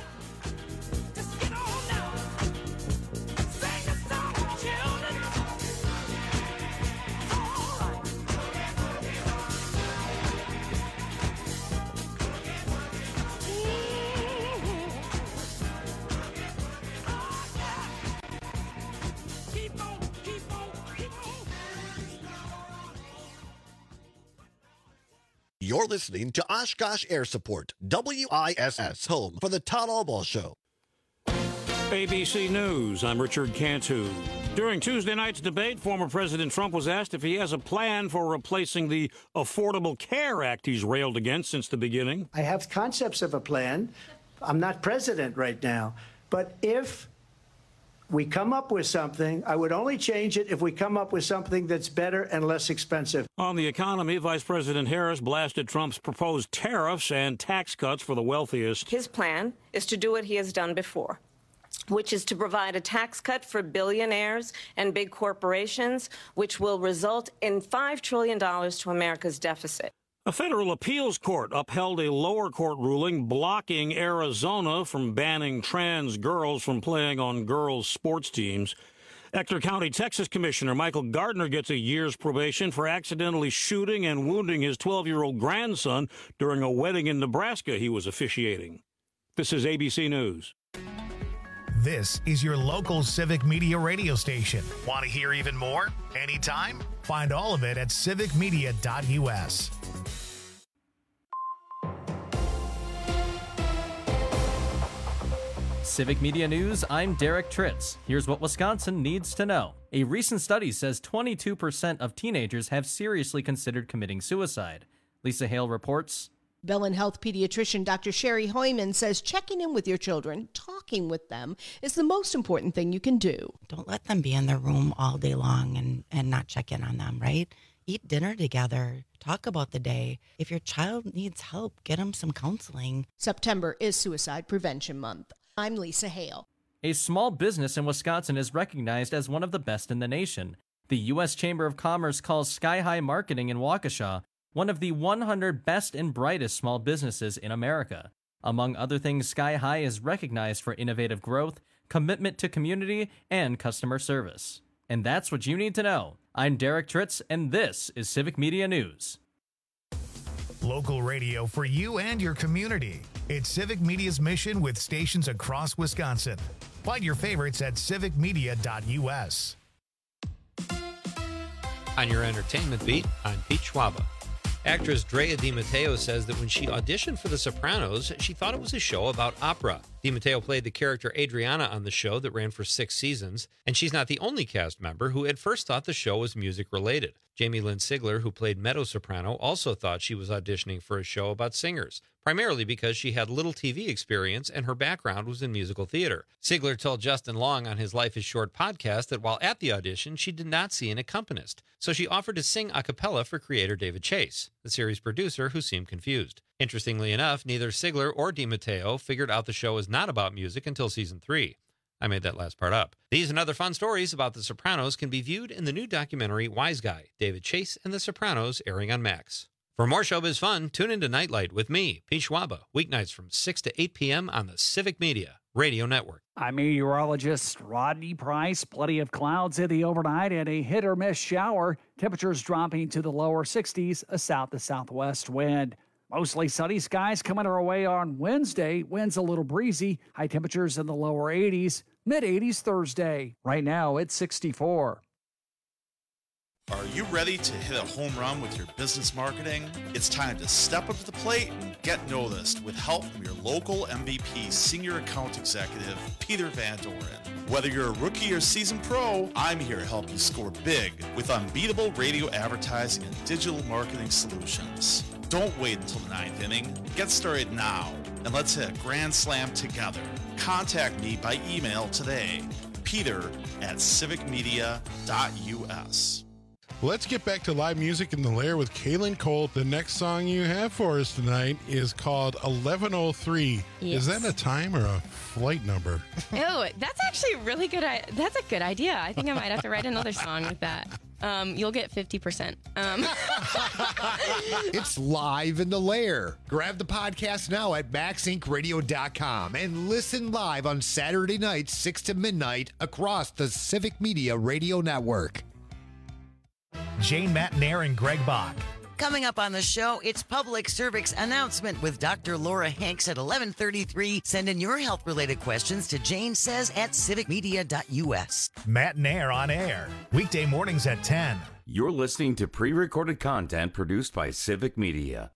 [SPEAKER 5] You're listening to Oshkosh Air Support, W I S S, home for the Todd Albaugh Show.
[SPEAKER 6] A B C News, I'm Richard Cantu. During Tuesday night's debate, former President Trump was asked if he has a plan for replacing the Affordable Care Act he's railed against since the beginning.
[SPEAKER 24] I have concepts of a plan. I'm not president right now. But if we come up with something, I would only change it if we come up with something that's better and less expensive.
[SPEAKER 6] On the economy, Vice President Harris blasted Trump's proposed tariffs and tax cuts for the wealthiest.
[SPEAKER 7] His plan is to do what he has done before, which is to provide a tax cut for billionaires and big corporations, which will result in five trillion dollars to America's deficit.
[SPEAKER 6] A federal appeals court upheld a lower court ruling blocking Arizona from banning trans girls from playing on girls' sports teams. Ector County, Texas Commissioner Michael Gardner gets a year's probation for accidentally shooting and wounding his twelve-year-old grandson during a wedding in Nebraska he was officiating. This is A B C News.
[SPEAKER 1] This is your local Civic Media radio station. Want to hear even more? Anytime? Find all of it at civic media dot U S.
[SPEAKER 12] Civic Media News, I'm Derek Tritz. Here's what Wisconsin needs to know. A recent study says twenty-two percent of teenagers have seriously considered committing suicide. Lisa Hale reports.
[SPEAKER 8] Bellin Health pediatrician Doctor Sherry Hoyman says checking in with your children, talking with them, is the most important thing you can do.
[SPEAKER 25] Don't let them be in their room all day long and, and not check in on them, right? Eat dinner together. Talk about the day. If your child needs help, get them some counseling.
[SPEAKER 8] September is Suicide Prevention Month. I'm Lisa Hale.
[SPEAKER 12] A small business in Wisconsin is recognized as one of the best in the nation. The U S Chamber of Commerce calls Sky High Marketing in Waukesha one of the one hundred best and brightest small businesses in America. Among other things, Sky High is recognized for innovative growth, commitment to community, and customer service. And that's what you need to know. I'm Derek Tritz, and this is Civic Media News.
[SPEAKER 1] Local radio for you and your community. It's Civic Media's mission with stations across Wisconsin. Find your favorites at civic media dot U S.
[SPEAKER 26] On your entertainment beat, I'm Pete Schwaba. Actress Drea Di Matteo says that when she auditioned for The Sopranos, she thought it was a show about opera. Di Matteo played the character Adriana on the show that ran for six seasons, and she's not the only cast member who at first thought the show was music-related. Jamie Lynn Sigler, who played Meadow Soprano, also thought she was auditioning for a show about singers, primarily because she had little T V experience and her background was in musical theater. Sigler told Justin Long on his Life is Short podcast that while at the audition, she did not see an accompanist, so she offered to sing a cappella for creator David Chase, the series producer, who seemed confused. Interestingly enough, neither Sigler or Di Matteo figured out the show was not about music until season three. I made that last part up. These and other fun stories about The Sopranos can be viewed in the new documentary Wise Guy, David Chase and The Sopranos, airing on Max. For more showbiz fun, tune into Nightlight with me, Pete Schwaba, weeknights from six to eight p.m. on the Civic Media Radio Network.
[SPEAKER 17] I'm meteorologist Rodney Price. Plenty of clouds in the overnight and a hit or miss shower. Temperatures dropping to the lower sixties, a south to southwest wind. Mostly sunny skies coming our way on Wednesday. Winds a little breezy. High temperatures in the lower eighties, mid eighties Thursday. Right now, it's sixty-four.
[SPEAKER 27] Are you ready to hit a home run with your business marketing? It's time to step up to the plate and get noticed with help from your local M V P Senior Account Executive, Peter Van Doren. Whether you're a rookie or seasoned pro, I'm here to help you score big with unbeatable radio advertising and digital marketing solutions. Don't wait until the ninth inning. Get started now, and let's hit a grand slam together. Contact me by email today, peter at civic media dot U S.
[SPEAKER 28] Let's get back to live music in the Lair with Kaylin Cole. The next song you have for us tonight is called eleven oh three.
[SPEAKER 29] Yes.
[SPEAKER 28] Is that a time or a flight number?
[SPEAKER 29] Oh, that's actually a really good. That's a good idea. I think I might have to write another song with that.
[SPEAKER 10] um, you'll get fifty percent. Um,
[SPEAKER 11] It's Live in the Lair. Grab the podcast now at max inc radio dot com and listen live on Saturday nights, six to midnight, across the Civic Media Radio Network.
[SPEAKER 1] Jane Matnair and Greg Bach.
[SPEAKER 20] Coming up on the show, it's Public Cervix Announcement with Doctor Laura Hanks at eleven thirty-three. Send in your health-related questions to Jane Says at civic media dot u s.
[SPEAKER 1] Matnair on air. Weekday mornings at ten.
[SPEAKER 19] You're listening to pre-recorded content produced by Civic Media.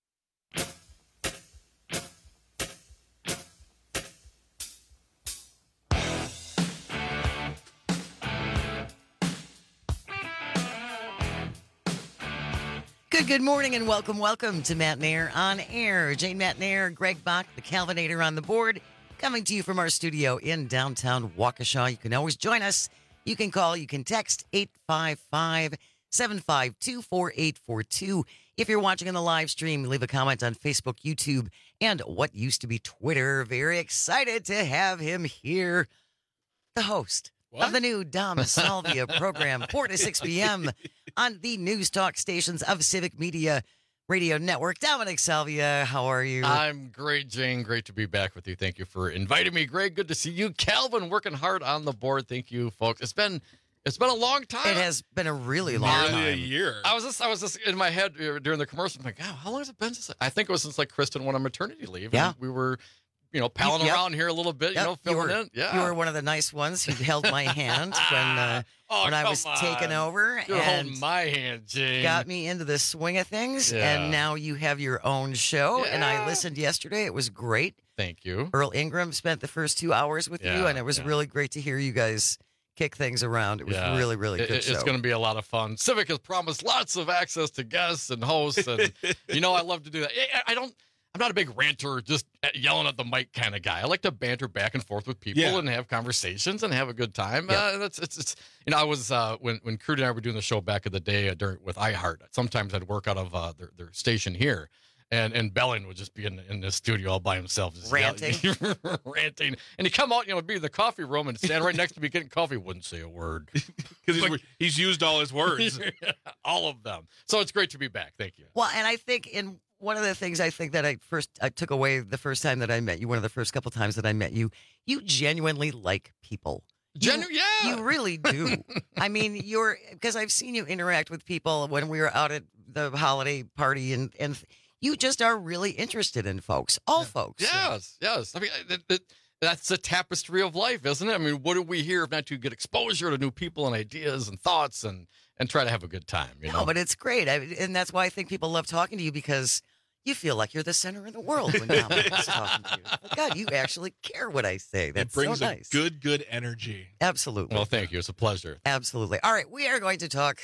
[SPEAKER 20] Good, good morning and welcome, welcome to Matnair on Air. Jane Matnair, Greg Bach, the Calvinator on the board, coming to you from our studio in downtown Waukesha. You can always join us. You can call, you can text eight five five, seven five two, four eight four two. If you're watching on the live stream, leave a comment on Facebook, YouTube, and what used to be Twitter. Very excited to have him here, the host what? of the new Dom Salvia program, four to six p.m. on the news talk stations of Civic Media Radio Network. Dominic Salvia, how are you?
[SPEAKER 13] I'm great, Jane. Great to be back with you. Thank you for inviting me. Greg, good to see you. Calvin, working hard on the board. Thank you, folks. It's been it's been a long time.
[SPEAKER 20] It has been a really long
[SPEAKER 13] Nearly
[SPEAKER 20] time.
[SPEAKER 13] a year. I was just I was just in my head during the commercial. I'm like, oh, how long has it been since? I think it was since like Kristen went on maternity leave.
[SPEAKER 20] Yeah,
[SPEAKER 13] and we were. You know, palling
[SPEAKER 20] yep.
[SPEAKER 13] around here a little bit,
[SPEAKER 20] yep.
[SPEAKER 13] you know, filling
[SPEAKER 20] you were,
[SPEAKER 13] in. Yeah.
[SPEAKER 20] You were one of the nice ones who held my hand when uh,
[SPEAKER 13] oh,
[SPEAKER 20] when I was
[SPEAKER 13] on.
[SPEAKER 20] taking over.
[SPEAKER 13] You're
[SPEAKER 20] and
[SPEAKER 13] holding my hand, Jane.
[SPEAKER 20] Got me into the swing of things,
[SPEAKER 13] Yeah.
[SPEAKER 20] and now you have your own show.
[SPEAKER 13] Yeah.
[SPEAKER 20] And I listened yesterday. It was great.
[SPEAKER 13] Thank you.
[SPEAKER 20] Earl Ingram spent the first two hours with
[SPEAKER 13] Yeah,
[SPEAKER 20] you, and it was
[SPEAKER 13] yeah.
[SPEAKER 20] really great to hear you guys kick things around. It was
[SPEAKER 13] Yeah.
[SPEAKER 20] really, really
[SPEAKER 13] It-
[SPEAKER 20] good
[SPEAKER 13] it-
[SPEAKER 20] show.
[SPEAKER 13] It's going to be a lot of fun. Civic has promised lots of access to guests and hosts, and you know I love to do that. I- I don't. I'm not a big ranter, just yelling at the mic kind of guy. I like to banter back and forth with people
[SPEAKER 9] Yeah.
[SPEAKER 13] and have conversations and have a good time.
[SPEAKER 20] Yeah.
[SPEAKER 13] Uh, that's it's, it's you know I was uh, when when Crude and I were doing the show back in the day uh, during with iHeart. Sometimes I'd work out of uh, their their station here. And and Belling would just be in in the studio all by himself, just
[SPEAKER 20] Ranting.
[SPEAKER 13] yelling, ranting. And he'd come out, you know, be in the coffee room and stand right next to me getting coffee, wouldn't say a word
[SPEAKER 9] because he's, he's used all his words,
[SPEAKER 13] all of them. So it's great to be back. Thank you.
[SPEAKER 20] Well, and I think in one of the things I think that I first I took away the first time that I met you, one of the first couple times that I met you, you genuinely like people.
[SPEAKER 13] Genu-
[SPEAKER 20] you,
[SPEAKER 13] yeah.
[SPEAKER 20] You really do. I mean, you're because I've seen you interact with people when we were out at the holiday party, and and you just are really interested in folks, all folks.
[SPEAKER 13] Yes, yes. I mean, it, it, that's the tapestry of life, isn't it? I mean, what do we here if not to get exposure to new people and ideas and thoughts and and try to have a good time? You know,
[SPEAKER 20] No, but it's great, I, and that's why I think people love talking to you because you feel like you're the center of the world when Dominic is talking to you. But God, you actually care what I say. That's
[SPEAKER 9] it brings
[SPEAKER 20] so nice.
[SPEAKER 9] a good, good energy.
[SPEAKER 20] Absolutely.
[SPEAKER 13] Well, thank you. It's a pleasure.
[SPEAKER 20] Absolutely. All right, we are going to talk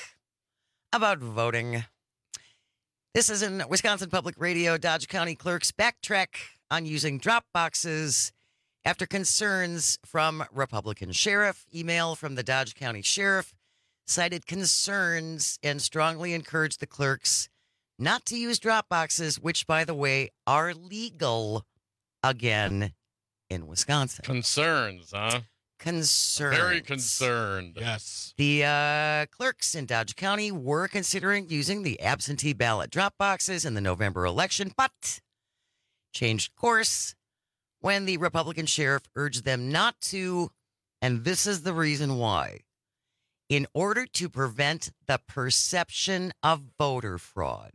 [SPEAKER 20] about voting. This is in Wisconsin Public Radio. Dodge County clerks backtrack on using drop boxes after concerns from Republican sheriff. Email from the Dodge County sheriff cited concerns and strongly encouraged the clerks not to use drop boxes, which, by the way, are legal again in Wisconsin.
[SPEAKER 13] Concerns, huh?
[SPEAKER 20] Concerns.
[SPEAKER 13] Very concerned.
[SPEAKER 9] Yes.
[SPEAKER 20] The uh, clerks in Dodge County were considering using the absentee ballot drop boxes in the November election, but changed course when the Republican sheriff urged them not to, and this is the reason why. In order to prevent the perception of voter fraud.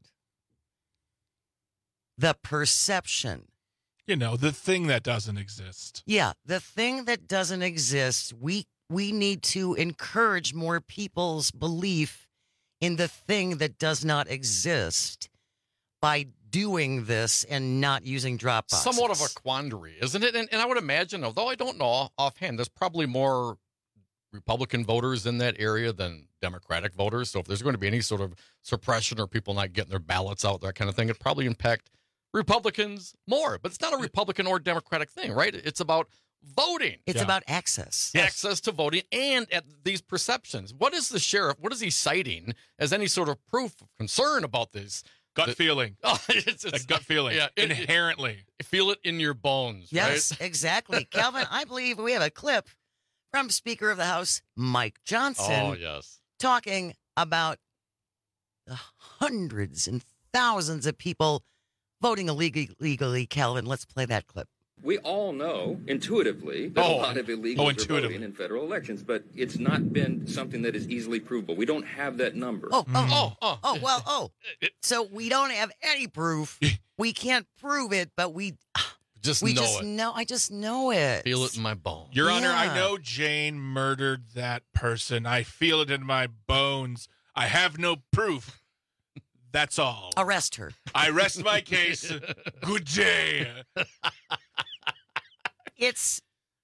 [SPEAKER 20] The perception.
[SPEAKER 9] You know, the thing that doesn't exist.
[SPEAKER 20] Yeah, the thing that doesn't exist, we we need to encourage more people's belief in the thing that does not exist by doing this and not using drop boxes.
[SPEAKER 13] Somewhat of a quandary, isn't it? And, and I would imagine, although I don't know offhand, there's probably more Republican voters in that area than Democratic voters. So if there's going to be any sort of suppression or people not getting their ballots out, that kind of thing, it'd probably impact Republicans more. But it's not a Republican or Democratic thing, right? It's about voting.
[SPEAKER 20] It's
[SPEAKER 13] Yeah.
[SPEAKER 20] about access.
[SPEAKER 13] Access to voting and at these perceptions. What is the sheriff, what is he citing as any sort of proof of concern about this?
[SPEAKER 9] Gut
[SPEAKER 13] The-
[SPEAKER 9] feeling.
[SPEAKER 13] Oh, it's, it's
[SPEAKER 9] A gut feeling.
[SPEAKER 13] Yeah, it-
[SPEAKER 9] Inherently.
[SPEAKER 13] it- feel it in your bones,
[SPEAKER 20] Yes,
[SPEAKER 13] right?
[SPEAKER 20] exactly. Calvin, I believe we have a clip from Speaker of the House Mike Johnson
[SPEAKER 13] Oh, yes.
[SPEAKER 20] talking about the hundreds and thousands of people voting illegally. Legally, Calvin, let's play that clip.
[SPEAKER 3] We all know intuitively that
[SPEAKER 9] Oh.
[SPEAKER 3] a lot of illegals
[SPEAKER 9] Oh,
[SPEAKER 3] are
[SPEAKER 9] intuitively.
[SPEAKER 3] voting in federal elections, but it's not been something that is easily provable. We don't have that number.
[SPEAKER 20] Oh, oh, oh, oh, oh, well, oh. So we don't have any proof. We can't prove it, but we
[SPEAKER 13] Just
[SPEAKER 20] we
[SPEAKER 13] know
[SPEAKER 20] just
[SPEAKER 13] it.
[SPEAKER 20] know. I just know it.
[SPEAKER 13] Feel it in my bones.
[SPEAKER 9] Your Honor, I
[SPEAKER 20] Yeah.
[SPEAKER 9] know Jane murdered that person. I feel it in my bones. I have no proof. That's all.
[SPEAKER 20] Arrest her.
[SPEAKER 9] I rest my case. Good day.
[SPEAKER 20] It's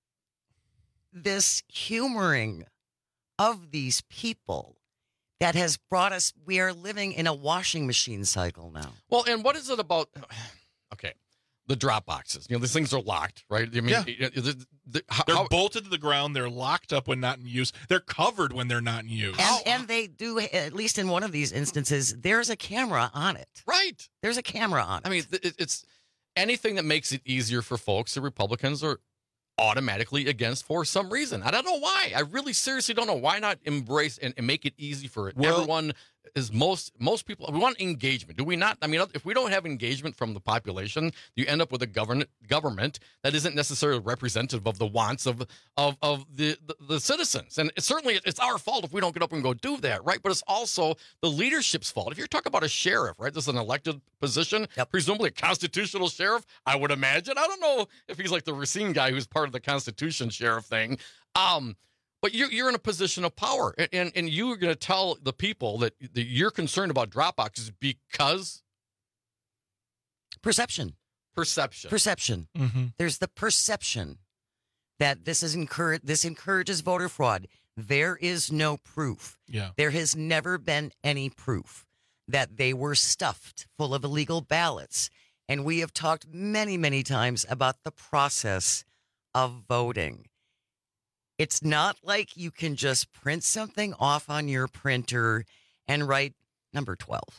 [SPEAKER 20] this humoring of these people that has brought us. We are living in a washing machine cycle now.
[SPEAKER 13] Well, and what is it about? Okay, the drop boxes. You know, these things are locked, right? I mean,
[SPEAKER 9] Yeah.
[SPEAKER 13] the, the, the, how,
[SPEAKER 9] They're
[SPEAKER 13] how-
[SPEAKER 9] bolted to the ground. They're locked up when not in use. They're covered when they're not in use.
[SPEAKER 20] And, and they do, at least in one of these instances, there's a camera on it.
[SPEAKER 13] Right.
[SPEAKER 20] There's a camera on it.
[SPEAKER 13] I mean, it, it's anything that makes it easier for folks. The Republicans are automatically against for some reason. I don't know why. I really seriously don't know why not embrace and, and make it easy for it.
[SPEAKER 9] Well-
[SPEAKER 13] Everyone is most most people. We want engagement. Do we not? I mean, if we don't have engagement from the population, you end up with a government government that isn't necessarily representative of the wants of of of the, the the citizens. And it's certainly it's our fault if we don't get up and go do that, right? But it's also the leadership's fault. If you're talking about a sheriff, right? This is an elected position, presumably a constitutional sheriff, I would imagine. I don't know if he's like the Racine guy who's part of the Constitution sheriff thing. Um, but you're you're in a position of power, and and, and you're going to tell the people that, that you're concerned about drop boxes because
[SPEAKER 20] perception.
[SPEAKER 13] Perception.
[SPEAKER 20] Perception.
[SPEAKER 9] Mm-hmm.
[SPEAKER 20] There's the perception that this is encourage this encourages voter fraud. There is no proof.
[SPEAKER 9] Yeah.
[SPEAKER 20] There has never been any proof that they were stuffed full of illegal ballots. And we have talked many, many times about the process of voting. It's not like you can just print something off on your printer and write number twelve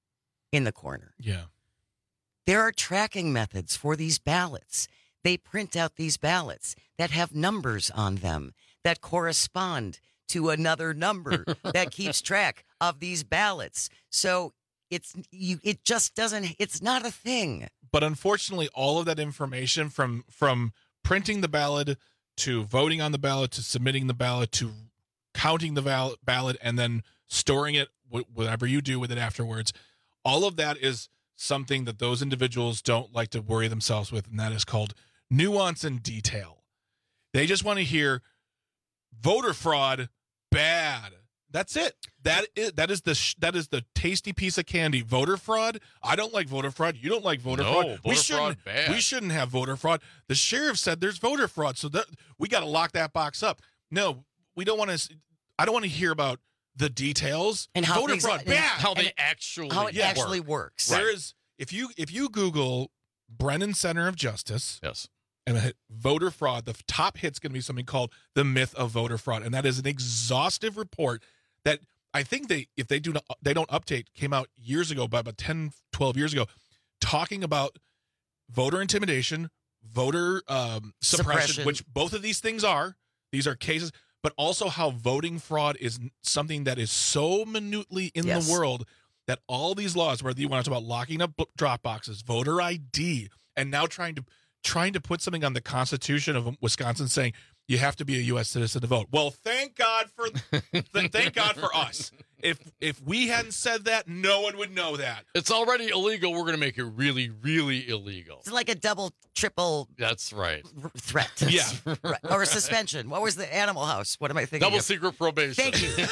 [SPEAKER 20] in the corner.
[SPEAKER 9] Yeah.
[SPEAKER 20] There are tracking methods for these ballots. They print out these ballots that have numbers on them that correspond to another number that keeps track of these ballots. So it's you it just doesn't it's not a thing.
[SPEAKER 9] But unfortunately, all of that information from from printing the ballot to voting on the ballot to submitting the ballot to counting the val- ballot and then storing it, wh- whatever you do with it afterwards, all of that is something that those individuals don't like to worry themselves with, and that is called nuance and detail. They just want to hear voter fraud bad. That's it. That is that is the sh- that is the tasty piece of candy. Voter fraud. I don't like voter fraud. You don't like voter
[SPEAKER 13] No,
[SPEAKER 9] fraud.
[SPEAKER 13] voter
[SPEAKER 9] we shouldn't.
[SPEAKER 13] fraud bad.
[SPEAKER 9] We shouldn't have voter fraud. The sheriff said there's voter fraud, so that we got to lock that box up. No, we don't want to. I don't want to hear about the details.
[SPEAKER 20] And how
[SPEAKER 9] voter
[SPEAKER 20] things-
[SPEAKER 9] fraud
[SPEAKER 20] and
[SPEAKER 9] bad.
[SPEAKER 13] How they
[SPEAKER 20] And
[SPEAKER 13] actually
[SPEAKER 20] how it
[SPEAKER 9] Yeah.
[SPEAKER 20] actually works.
[SPEAKER 9] There is if you if you Google Brennan Center of Justice,
[SPEAKER 13] yes,
[SPEAKER 9] and hit voter fraud, the top hit's going to be something called the myth of voter fraud, and that is an exhaustive report that I think they if they do not they don't update came out years ago, by about ten, twelve years ago, talking about voter intimidation, voter um, suppression,
[SPEAKER 20] Suppression.
[SPEAKER 9] which both of these things are. These are cases, but also how voting fraud is something that is so minutely in
[SPEAKER 20] Yes.
[SPEAKER 9] the world that all these laws, whether you want to talk about locking up b- drop boxes, voter I D, and now trying to trying to put something on the Constitution of Wisconsin saying you have to be a U S citizen to vote. Well, thank God for th- thank God for us. If if we hadn't said that, no one would know that.
[SPEAKER 13] It's already illegal. We're going to make it really, really illegal.
[SPEAKER 20] It's like a double, triple
[SPEAKER 13] That's right.
[SPEAKER 20] r- threat.
[SPEAKER 9] Yeah.
[SPEAKER 20] Right. Or a suspension. What was the Animal House? What am I thinking
[SPEAKER 13] Double
[SPEAKER 20] of?
[SPEAKER 13] secret probation.
[SPEAKER 20] Thank you.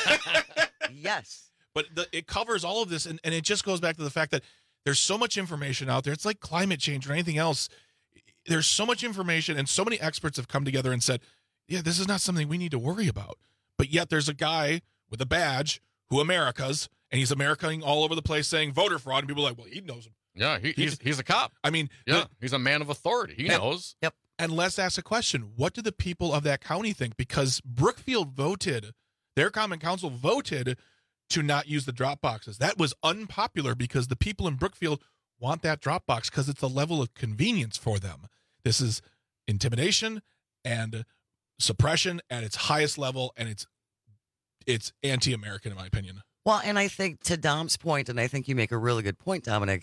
[SPEAKER 20] Yes.
[SPEAKER 9] But the, it covers all of this, and, and it just goes back to the fact that there's so much information out there. It's like climate change or anything else. There's so much information, and so many experts have come together and said, yeah, this is not something we need to worry about. But yet there's a guy with a badge who America's, and he's Americaing all over the place saying voter fraud, and people are like, well, he knows him.
[SPEAKER 13] Yeah, he, he's he's a cop.
[SPEAKER 9] I mean,
[SPEAKER 13] Yeah,
[SPEAKER 9] the-
[SPEAKER 13] he's a man of authority. He
[SPEAKER 9] Yep.
[SPEAKER 13] knows.
[SPEAKER 20] Yep.
[SPEAKER 9] and let's ask a question. What do the people of that county think? Because Brookfield voted, their common council voted to not use the drop boxes. That was unpopular because the people in Brookfield want that drop box because it's a level of convenience for them. This is intimidation and suppression at its highest level, and it's it's anti-American in my opinion.
[SPEAKER 20] Well, and I think to Dom's point, and I think you make a really good point, Dominic,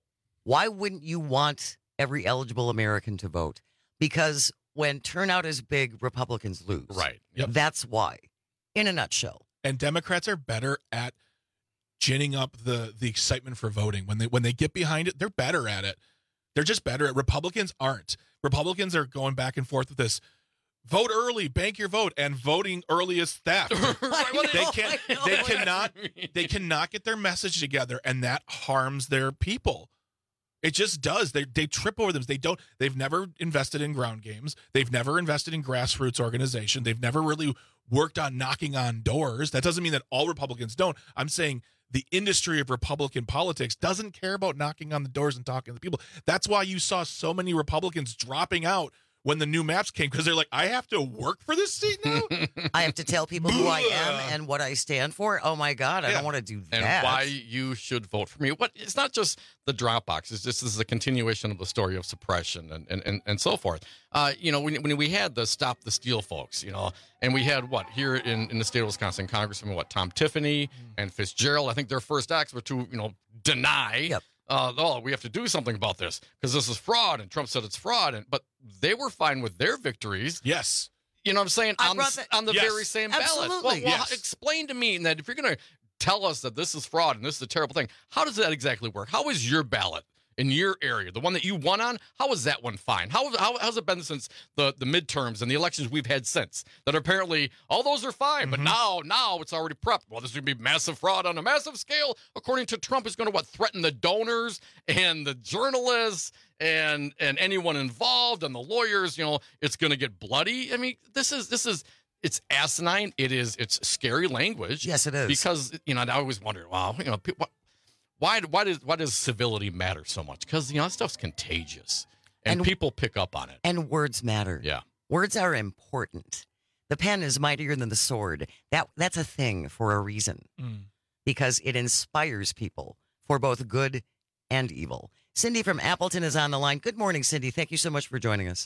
[SPEAKER 20] why wouldn't you want every eligible American to vote? Because when turnout is big, Republicans lose.
[SPEAKER 9] Right. Yep.
[SPEAKER 20] That's why, in a nutshell.
[SPEAKER 9] And Democrats are better at ginning up the the excitement for voting. When they when they get behind it, they're better at it. They're just better at Republicans aren't. Republicans are going back and forth with this. Vote early, bank your vote, and voting early is theft. they can't they cannot they cannot get their message together, and that harms their people. It just does. They they trip over them. They don't. They've never invested in ground games. They've never invested in grassroots organization. They've never really worked on knocking on doors. That doesn't mean that all Republicans don't. I'm saying the industry of Republican politics doesn't care about knocking on the doors and talking to the people. That's why you saw so many Republicans dropping out when the new maps came, because they're like, I have to work for this seat now?
[SPEAKER 20] I have to tell people who I am and what I stand for? Oh, my God, I
[SPEAKER 13] Yeah.
[SPEAKER 20] don't want to do that.
[SPEAKER 13] And why you should vote for me. What It's not just the drop box. It's just this is a continuation of the story of suppression and, and, and, and so forth. Uh, you know, when, when we had the Stop the Steal folks, you know, and we had, what, here in, in the state of Wisconsin, Congressman, what, Tom Tiffany and Fitzgerald, I think their first acts were to, you know, deny
[SPEAKER 20] Yep.
[SPEAKER 13] Uh, oh, we have to do something about this because this is fraud, and Trump said it's fraud, and but they were fine with their victories.
[SPEAKER 9] Yes,
[SPEAKER 13] you know what I'm saying
[SPEAKER 20] I
[SPEAKER 13] on the,
[SPEAKER 20] brought that-
[SPEAKER 13] on the
[SPEAKER 20] Yes.
[SPEAKER 13] very same ballot. Well,
[SPEAKER 20] Absolutely.
[SPEAKER 13] well,
[SPEAKER 20] Yes.
[SPEAKER 13] explain to me that if you're going to tell us that this is fraud and this is a terrible thing, how does that exactly work? How is your ballot in your area, the one that you won on? How is that one fine? How, how how's it been since the the midterms and the elections we've had since? That apparently all those are fine, but now now it's already prepped. Well, this is going to be massive fraud on a massive scale. According to Trump, is going to what threaten the donors and the journalists and and anyone involved and the lawyers. You know, it's going to get bloody. I mean, this is this is. It's asinine. It is. It's scary language.
[SPEAKER 20] Yes, it is.
[SPEAKER 13] Because you know, I always wonder, wow, you know, people, why why does why does civility matter so much? Because you know, that stuff's contagious, and,
[SPEAKER 20] And-
[SPEAKER 13] people pick up on it.
[SPEAKER 20] And words matter.
[SPEAKER 13] Yeah.
[SPEAKER 20] Words are important. The pen is mightier than the sword. That That's a thing for a reason.
[SPEAKER 9] Mm.
[SPEAKER 20] Because it inspires people for both good and evil. Cindy from Appleton is on the line. Good morning, Cindy. Thank you so much for joining us.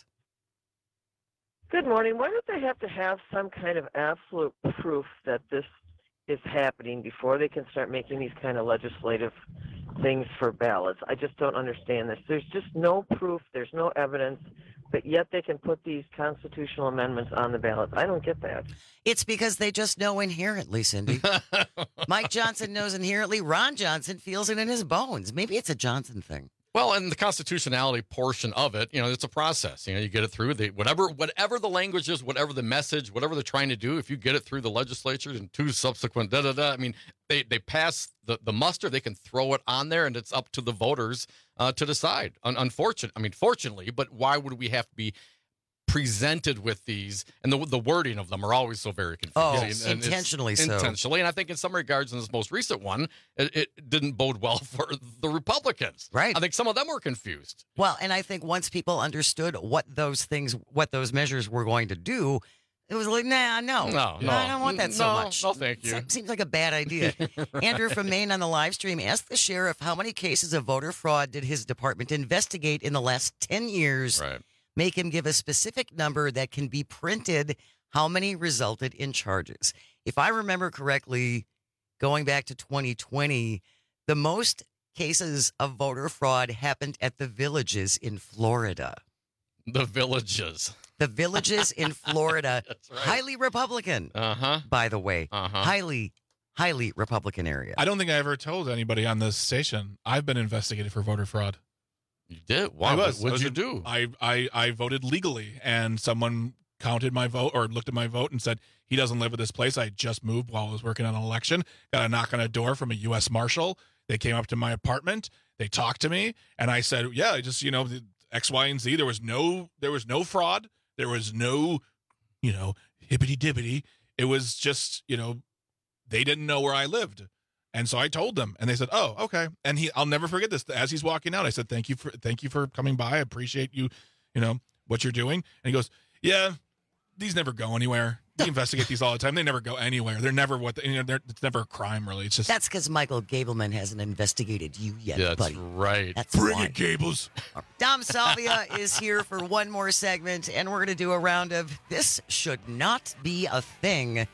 [SPEAKER 4] Good morning. Why don't they have to have some kind of absolute proof that this is happening before they can start making these kind of legislative things for ballots? I just don't understand this. There's just no proof. There's no evidence, but yet they can put these constitutional amendments on the ballot. I don't get that.
[SPEAKER 20] It's because they just know inherently, Cindy. Mike Johnson knows inherently. Ron Johnson feels it in his bones. Maybe it's a Johnson thing.
[SPEAKER 13] Well, and the constitutionality portion of it, you know, it's a process. You know, you get it through the whatever whatever the language is, whatever the message, whatever they're trying to do. If you get it through the legislature and two subsequent da da da, I mean, they they pass the the muster. They can throw it on there, and it's up to the voters uh, to decide. Un- unfortunate, I mean, fortunately, but why would we have to be presented with these, and the the wording of them are always so very confusing.
[SPEAKER 20] Oh,
[SPEAKER 13] and it's
[SPEAKER 20] intentionally so.
[SPEAKER 13] Intentionally, and I think in some regards, in this most recent one, it, it didn't bode well for the Republicans.
[SPEAKER 20] Right.
[SPEAKER 13] I think some of them were confused.
[SPEAKER 20] Well, and I think once people understood what those things, what those measures were going to do, it was like, nah, no.
[SPEAKER 13] No, no.
[SPEAKER 20] I don't want that so
[SPEAKER 13] No,
[SPEAKER 20] much.
[SPEAKER 13] no, thank you.
[SPEAKER 20] Se- Seems like a bad idea. Andrew from Maine on the live stream asked the sheriff how many cases of voter fraud did his department investigate in the last ten years.
[SPEAKER 13] Right.
[SPEAKER 20] Make him give a specific number that can be printed. How many resulted in charges? If I remember correctly, going back to twenty twenty, the most cases of voter fraud happened at the Villages in Florida.
[SPEAKER 13] The Villages.
[SPEAKER 20] The Villages in Florida.
[SPEAKER 13] That's right.
[SPEAKER 20] Highly Republican,
[SPEAKER 13] Uh-huh.
[SPEAKER 20] by the way.
[SPEAKER 13] Uh-huh.
[SPEAKER 20] Highly, highly Republican area.
[SPEAKER 9] I don't think I ever told anybody on this station I've been investigated for voter fraud.
[SPEAKER 13] You did? Why?
[SPEAKER 9] I was.
[SPEAKER 13] What'd
[SPEAKER 9] I was
[SPEAKER 13] you
[SPEAKER 9] a-
[SPEAKER 13] do?
[SPEAKER 9] I, I, I voted legally, and someone counted my vote or looked at my vote and said, he doesn't live at this place. I just moved while I was working on an election. Got a knock on a door from a U S Marshal. They came up to my apartment. They talked to me, and I said, yeah, I just, you know, the X, Y, and Z. There was no, there was no fraud. There was no, you know, hippity dippity. It was just, you know, they didn't know where I lived. And so I told them, and they said, "Oh, okay." And he, I'll never forget this. As he's walking out, I said, "Thank you for, thank you for coming by. I appreciate you, you know, what you're doing." And he goes, "Yeah, these never go anywhere. We investigate these all the time. They never go anywhere. They're never what, they, you know, they're, it's never a crime, really. It's just
[SPEAKER 20] That's because Michael Gableman hasn't investigated you yet,
[SPEAKER 13] Yeah, that's
[SPEAKER 20] buddy.
[SPEAKER 13] right.
[SPEAKER 20] That's
[SPEAKER 9] bring
[SPEAKER 20] why.
[SPEAKER 9] it, Gables."
[SPEAKER 20] Dom Salvia is here for one more segment, and we're going to do a round of This Should Not Be a Thing.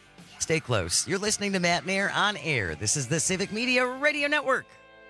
[SPEAKER 20] Stay close. You're listening to Matt Nair on air. This is the Civic Media Radio Network.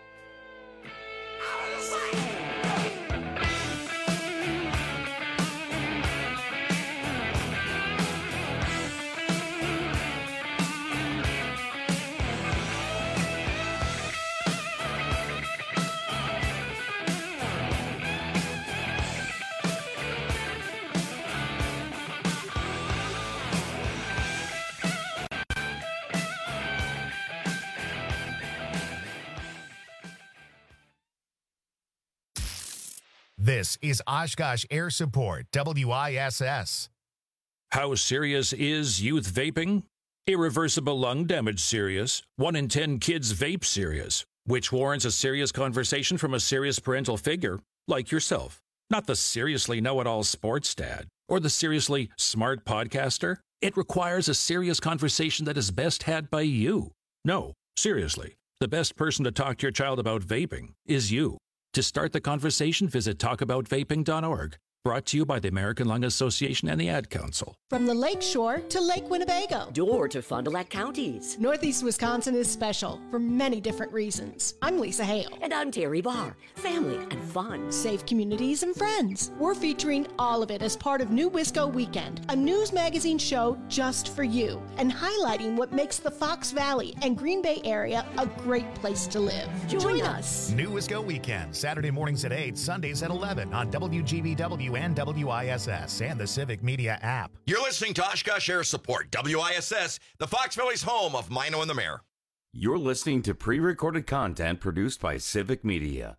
[SPEAKER 1] This is Oshkosh Air Support, W I S S.
[SPEAKER 2] How serious is youth vaping? Irreversible lung damage serious. One in ten kids vape serious, which warrants a serious conversation from a serious parental figure like yourself. Not the seriously know-it-all sports dad or the seriously smart podcaster. It requires a serious conversation that is best had by you. No, seriously, the best person to talk to your child about vaping is you. To start the conversation, visit talk about vaping dot org. Brought to you by the American Lung Association and the Ad Council.
[SPEAKER 8] From the Lake Shore to Lake Winnebago.
[SPEAKER 14] Door to Fond du Lac counties.
[SPEAKER 8] Northeast Wisconsin is special for many different reasons. I'm Lisa Hale.
[SPEAKER 14] And I'm Terry Barr. Family and fun.
[SPEAKER 8] Safe communities and friends. We're featuring all of it as part of New Wisco Weekend, a news magazine show just for you, and highlighting what makes the Fox Valley and Green Bay area a great place to live.
[SPEAKER 14] Join,
[SPEAKER 8] Join
[SPEAKER 14] us.
[SPEAKER 8] us.
[SPEAKER 1] New Wisco Weekend, Saturday mornings at eight, Sundays at eleven on W G B W and W I S S and the Civic Media app.
[SPEAKER 15] You're listening to Oshkosh Air Support, W I S S, the Fox Valley's home of Mino and the Mayor.
[SPEAKER 19] You're listening to pre-recorded content produced by Civic Media.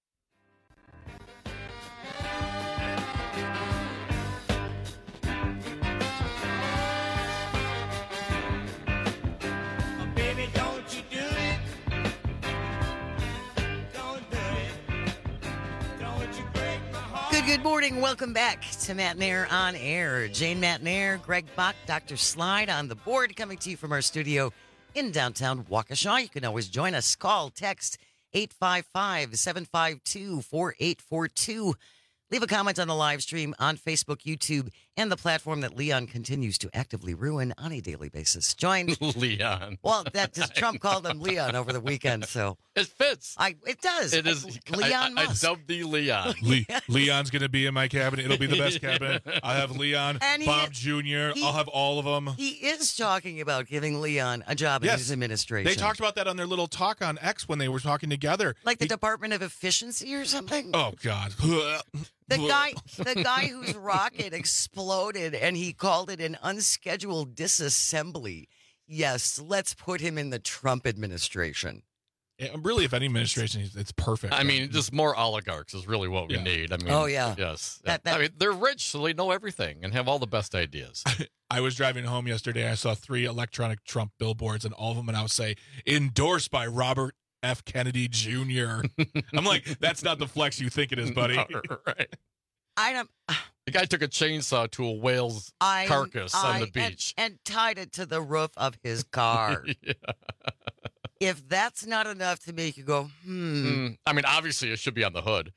[SPEAKER 20] Good, good morning. Welcome back to Matt Nair on air. Jane Matt Nair, Greg Bach, Doctor Slide on the board, coming to you from our studio in downtown Waukesha. You can always join us. Call, text eight five five, seven five two, four eight four two. Leave a comment on the live stream on Facebook, YouTube, and the platform that Leon continues to actively ruin on a daily basis. Join
[SPEAKER 13] Leon.
[SPEAKER 20] Well, that just Trump called him Leon over the weekend, so
[SPEAKER 13] it fits.
[SPEAKER 20] I it does.
[SPEAKER 13] It is
[SPEAKER 20] Leon
[SPEAKER 13] I, I,
[SPEAKER 20] Musk.
[SPEAKER 13] I dubbed the Leon.
[SPEAKER 9] Le- Leon's going to be in my cabinet. It'll be the best cabinet. I have Leon,
[SPEAKER 20] And he-
[SPEAKER 9] Bob Junior
[SPEAKER 20] he-
[SPEAKER 9] I'll have all of them.
[SPEAKER 20] He is talking about giving Leon a job in
[SPEAKER 9] Yes.
[SPEAKER 20] his administration.
[SPEAKER 9] They talked about that on their little talk on X when they were talking together.
[SPEAKER 20] like the
[SPEAKER 9] He-
[SPEAKER 20] Department of Efficiency or something.
[SPEAKER 9] oh, God.
[SPEAKER 20] The guy, the guy whose rocket exploded and he called it an unscheduled disassembly. Yes, let's put him in the Trump administration.
[SPEAKER 9] Yeah, really, if any administration, it's perfect.
[SPEAKER 13] I mean, just more oligarchs is really what we
[SPEAKER 9] Yeah.
[SPEAKER 13] need. I mean,
[SPEAKER 20] Oh, yeah.
[SPEAKER 13] yes.
[SPEAKER 20] That- that-
[SPEAKER 13] I mean, they're rich, so they know everything and have all the best ideas.
[SPEAKER 9] I was driving home yesterday. I saw three electronic Trump billboards, and all of them, and I would say, endorsed by Robert F. Kennedy Junior I'm like, that's not the flex you think it is, buddy.
[SPEAKER 13] No, right.
[SPEAKER 20] I don't.
[SPEAKER 13] The guy took a chainsaw to a whale's
[SPEAKER 20] I
[SPEAKER 13] carcass
[SPEAKER 20] I,
[SPEAKER 13] on the
[SPEAKER 20] and-
[SPEAKER 13] beach.
[SPEAKER 20] and, tied it to the roof of his car.
[SPEAKER 13] Yeah.
[SPEAKER 20] If that's not enough to make you go, hmm,
[SPEAKER 13] Mm, I mean, obviously, it should be on the hood.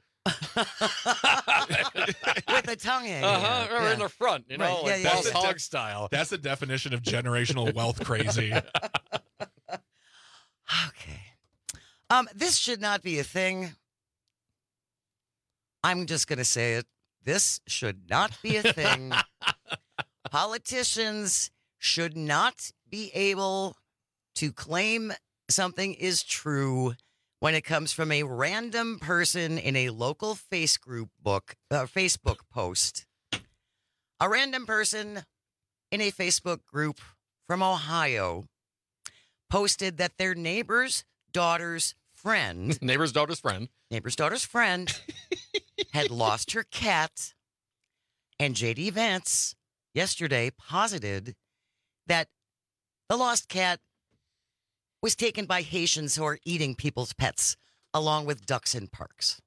[SPEAKER 20] with the tongue hanging
[SPEAKER 13] Uh-huh,
[SPEAKER 20] out.
[SPEAKER 13] or
[SPEAKER 20] Yeah.
[SPEAKER 13] in the front, you know,
[SPEAKER 20] Right,
[SPEAKER 13] like
[SPEAKER 20] yeah, yeah,
[SPEAKER 13] Boss
[SPEAKER 20] yeah.
[SPEAKER 13] Hog style.
[SPEAKER 9] That's the definition of generational wealth crazy.
[SPEAKER 20] Okay. Um, this should not be a thing. I'm just going to say it. This should not be a thing. Politicians should not be able to claim something is true when it comes from a random person in a local face group book, uh, Facebook post. A random person in a Facebook group from Ohio posted that their neighbor's daughter's friend,
[SPEAKER 13] Neighbor's daughter's friend,
[SPEAKER 20] neighbor's daughter's friend, had lost her cat, and J D Vance yesterday posited that the lost cat was taken by Haitians who are eating people's pets, along with ducks in parks.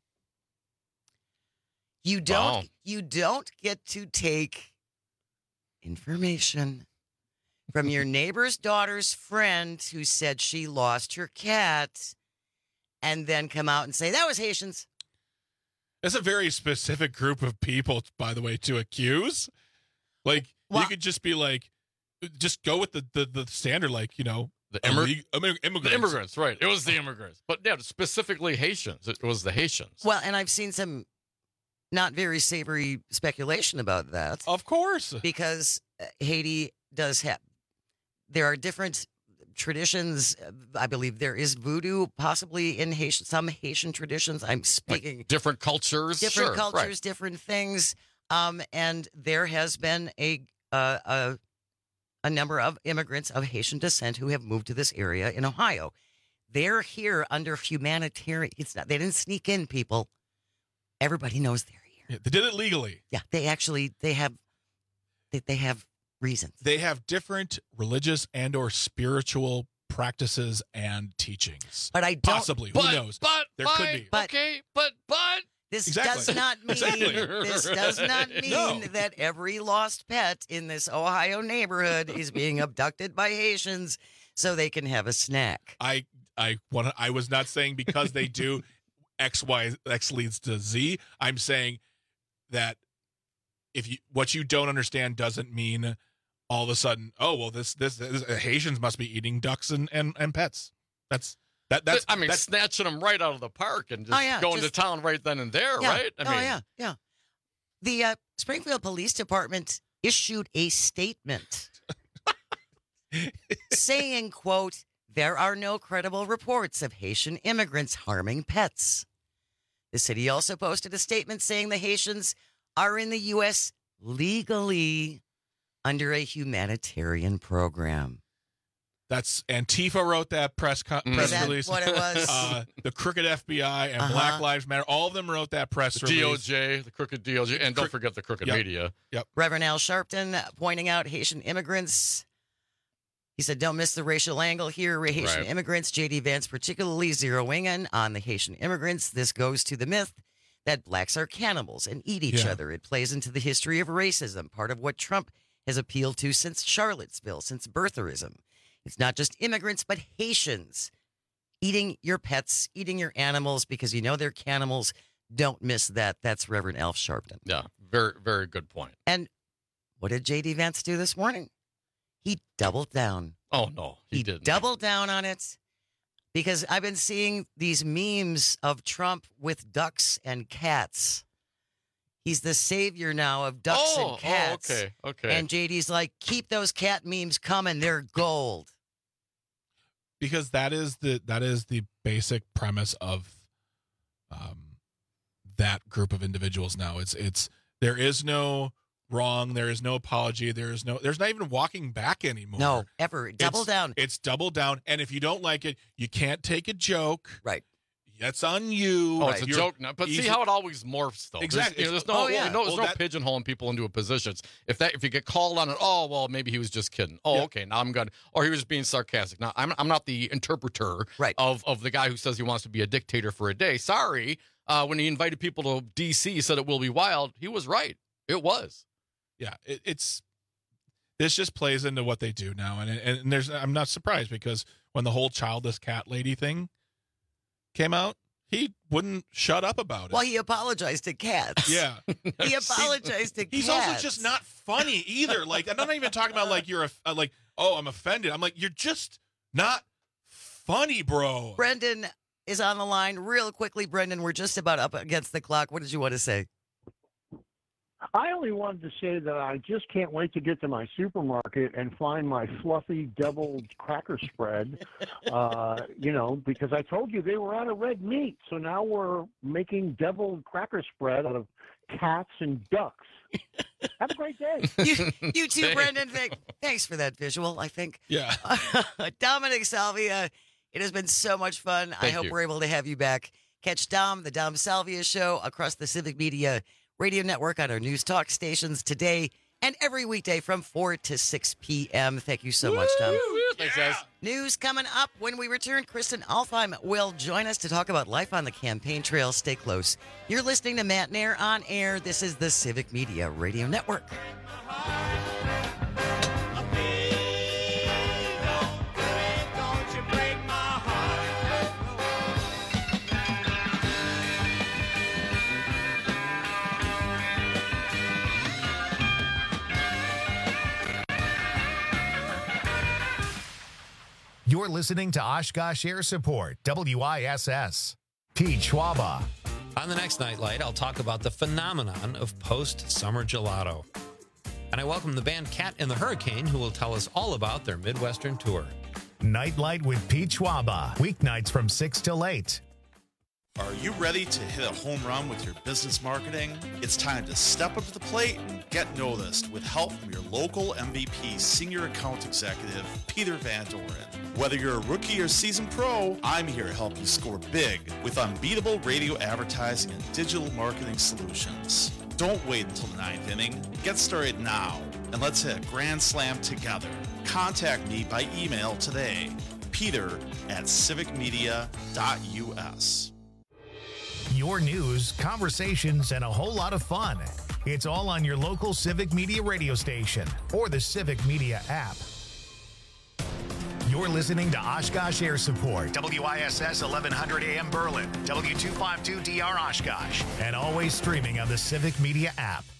[SPEAKER 20] You don't,
[SPEAKER 13] Wow.
[SPEAKER 20] you don't get to take information from your neighbor's daughter's friend who said she lost her cat and then come out and say, that was Haitians.
[SPEAKER 9] That's a very specific group of people, by the way, to accuse. Like,
[SPEAKER 20] Well-
[SPEAKER 9] you could just be like, just go with the, the, the standard, like, you know,
[SPEAKER 13] The, immig-
[SPEAKER 9] immig- immigrants.
[SPEAKER 13] the immigrants, right. It was the immigrants. But yeah, specifically Haitians. It was the Haitians.
[SPEAKER 20] Well, and I've seen some not very savory speculation about that.
[SPEAKER 9] Of course.
[SPEAKER 20] Because uh, Haiti does have, there are different traditions. I believe there is voodoo possibly in Haitian, some Haitian traditions. I'm speaking.
[SPEAKER 13] Like different cultures.
[SPEAKER 20] Different
[SPEAKER 13] Sure,
[SPEAKER 20] cultures,
[SPEAKER 13] right.
[SPEAKER 20] different things. Um, and there has been a, uh, a, a number of immigrants of Haitian descent who have moved to this area in Ohio. They're here under humanitarian. It's not. They didn't sneak in, people. Everybody knows they're here.
[SPEAKER 9] Yeah, they did it legally.
[SPEAKER 20] Yeah, they actually they have they, they have reasons.
[SPEAKER 9] They have different religious and or spiritual practices and teachings.
[SPEAKER 20] But I don't
[SPEAKER 9] possibly.
[SPEAKER 13] But,
[SPEAKER 9] Who knows?
[SPEAKER 13] But,
[SPEAKER 9] there
[SPEAKER 13] why?
[SPEAKER 9] could be.
[SPEAKER 20] But-
[SPEAKER 13] okay, but, but.
[SPEAKER 20] This
[SPEAKER 9] Exactly.
[SPEAKER 20] does not mean
[SPEAKER 9] Exactly.
[SPEAKER 20] this does not mean
[SPEAKER 9] No.
[SPEAKER 20] that every lost pet in this Ohio neighborhood is being abducted by Haitians so they can have a snack.
[SPEAKER 9] I I want. I was not saying because they do X, Y, X leads to Z. I'm saying that if you what you don't understand doesn't mean all of a sudden, oh well, this this, this Haitians must be eating ducks and, and, and pets. That's that that's
[SPEAKER 13] I mean,
[SPEAKER 9] that's,
[SPEAKER 13] snatching them right out of the park and just
[SPEAKER 20] Oh, yeah,
[SPEAKER 13] going
[SPEAKER 20] just-
[SPEAKER 13] to town right then and there,
[SPEAKER 20] Yeah.
[SPEAKER 13] right? I
[SPEAKER 20] oh yeah, yeah. The uh, Springfield Police Department issued a statement saying, quote, there are no credible reports of Haitian immigrants harming pets. The city also posted a statement saying the Haitians are in the U S legally under a humanitarian program.
[SPEAKER 9] That's Antifa wrote that press co-
[SPEAKER 13] Mm.
[SPEAKER 9] press
[SPEAKER 20] Is that
[SPEAKER 9] release.
[SPEAKER 20] what it was?
[SPEAKER 9] Uh, the Crooked F B I and
[SPEAKER 20] Uh-huh.
[SPEAKER 9] Black Lives Matter, all of them wrote that press
[SPEAKER 13] The
[SPEAKER 9] release.
[SPEAKER 13] D O J, the crooked D O J, and don't
[SPEAKER 9] Crook-
[SPEAKER 13] forget the crooked
[SPEAKER 9] Yep.
[SPEAKER 13] media.
[SPEAKER 9] Yep.
[SPEAKER 20] Reverend Al Sharpton pointing out Haitian immigrants. He said, don't miss the racial angle here. Haitian
[SPEAKER 13] Right.
[SPEAKER 20] immigrants, J D Vance particularly zeroing in on the Haitian immigrants. This goes to the myth that blacks are cannibals and eat each
[SPEAKER 9] Yeah.
[SPEAKER 20] other. It plays into the history of racism, part of what Trump has appealed to since Charlottesville, since birtherism. It's not just immigrants, but Haitians eating your pets, eating your animals because you know they're cannibals. Don't miss that. That's Reverend Al Sharpton.
[SPEAKER 13] Yeah, very, very good point.
[SPEAKER 20] And what did J D Vance do this morning? He doubled down.
[SPEAKER 13] Oh, no, he,
[SPEAKER 20] He
[SPEAKER 13] didn't.
[SPEAKER 20] doubled down on it because I've been seeing these memes of Trump with ducks and cats. He's the savior now of ducks
[SPEAKER 13] oh,
[SPEAKER 20] and cats.
[SPEAKER 13] Oh, okay, okay.
[SPEAKER 20] And J D's like, keep those cat memes coming. They're gold.
[SPEAKER 9] Because that is the that is the basic premise of um, that group of individuals now. It's it's there is no wrong, there is no apology, there is no there's not even walking back anymore.
[SPEAKER 20] No, ever. Double
[SPEAKER 9] It's-
[SPEAKER 20] down.
[SPEAKER 9] It's double down. And if you don't like it, you can't take a joke.
[SPEAKER 20] Right.
[SPEAKER 9] That's on you.
[SPEAKER 13] Oh, it's a
[SPEAKER 9] You're
[SPEAKER 13] joke now. But
[SPEAKER 9] easy-
[SPEAKER 13] see how it always morphs, though.
[SPEAKER 9] Exactly.
[SPEAKER 13] There's, you know, there's no,
[SPEAKER 20] Oh, yeah.
[SPEAKER 13] no, there's
[SPEAKER 9] Well,
[SPEAKER 13] no
[SPEAKER 9] that-
[SPEAKER 13] pigeonholing people into a position. If that, if you get called on it, oh well, maybe he was just kidding. Oh,
[SPEAKER 9] Yeah.
[SPEAKER 13] okay, now I'm good. Or he was being sarcastic. Now I'm, I'm not the interpreter
[SPEAKER 20] Right.
[SPEAKER 13] of of the guy who says he wants to be a dictator for a day. Sorry, uh, when he invited people to D C, he said it will be wild. He was right. It was.
[SPEAKER 9] Yeah, it, it's this just plays into what they do now, and and there's I'm not surprised because when the whole childless cat lady thing came out, he wouldn't shut up about it.
[SPEAKER 20] Well, he apologized to cats.
[SPEAKER 9] yeah,
[SPEAKER 20] He apologized to
[SPEAKER 9] he's
[SPEAKER 20] cats.
[SPEAKER 9] also just not funny either. Like I'm not even talking about like you're a uh, like oh I'm offended. I'm like you're just not funny, bro.
[SPEAKER 20] Brendan is on the line real quickly. Brendan, we're just about up against the clock. What did you want to say?
[SPEAKER 5] I only wanted to say that I just can't wait to get to my supermarket and find my fluffy deviled cracker spread. Uh, you know, because I told you they were out of red meat, so now we're making deviled cracker spread out of cats and ducks. Have a great day.
[SPEAKER 20] You, you too, Brendan. Thank, thanks for that visual, I think.
[SPEAKER 9] Yeah.
[SPEAKER 20] Dominic Salvia, it has been so much fun. I
[SPEAKER 13] Thank
[SPEAKER 20] hope
[SPEAKER 13] you.
[SPEAKER 20] we're able to have you back. Catch Dom, the Dom Salvia Show, across the Civic Media Radio Network on our news talk stations today and every weekday from four to six p.m. Thank you so much, Dom.
[SPEAKER 13] Thanks, guys.
[SPEAKER 20] News coming up when we return. Kristen Alfheim will join us to talk about life on the campaign trail. Stay close. You're listening to Matt Nair on air. This is the Civic Media Radio Network.
[SPEAKER 1] listening to Oshkosh Air Support, W I S S. Pete Schwaba.
[SPEAKER 26] On the next Nightlight, I'll talk about the phenomenon of post-summer gelato. And I welcome the band Cat and the Hurricane, who will tell us all about their Midwestern tour.
[SPEAKER 1] Nightlight with Pete Schwaba. Weeknights from six till eight.
[SPEAKER 27] Are you ready to hit a home run with your business marketing? It's time to step up to the plate and get noticed with help from your local M V P Senior Account Executive, Peter Van Doren. Whether you're a rookie or seasoned pro, I'm here to help you score big with unbeatable radio advertising and digital marketing solutions. Don't wait until the ninth inning. Get started now, and let's hit a grand slam together. Contact me by email today, peter at civic media dot u s.
[SPEAKER 1] Your news, conversations, and a whole lot of fun. It's all on your local Civic Media radio station or the Civic Media app. You're listening to Oshkosh Air Support, W I S S eleven hundred A M Berlin, W two fifty-two D R Oshkosh, and always streaming on the Civic Media app.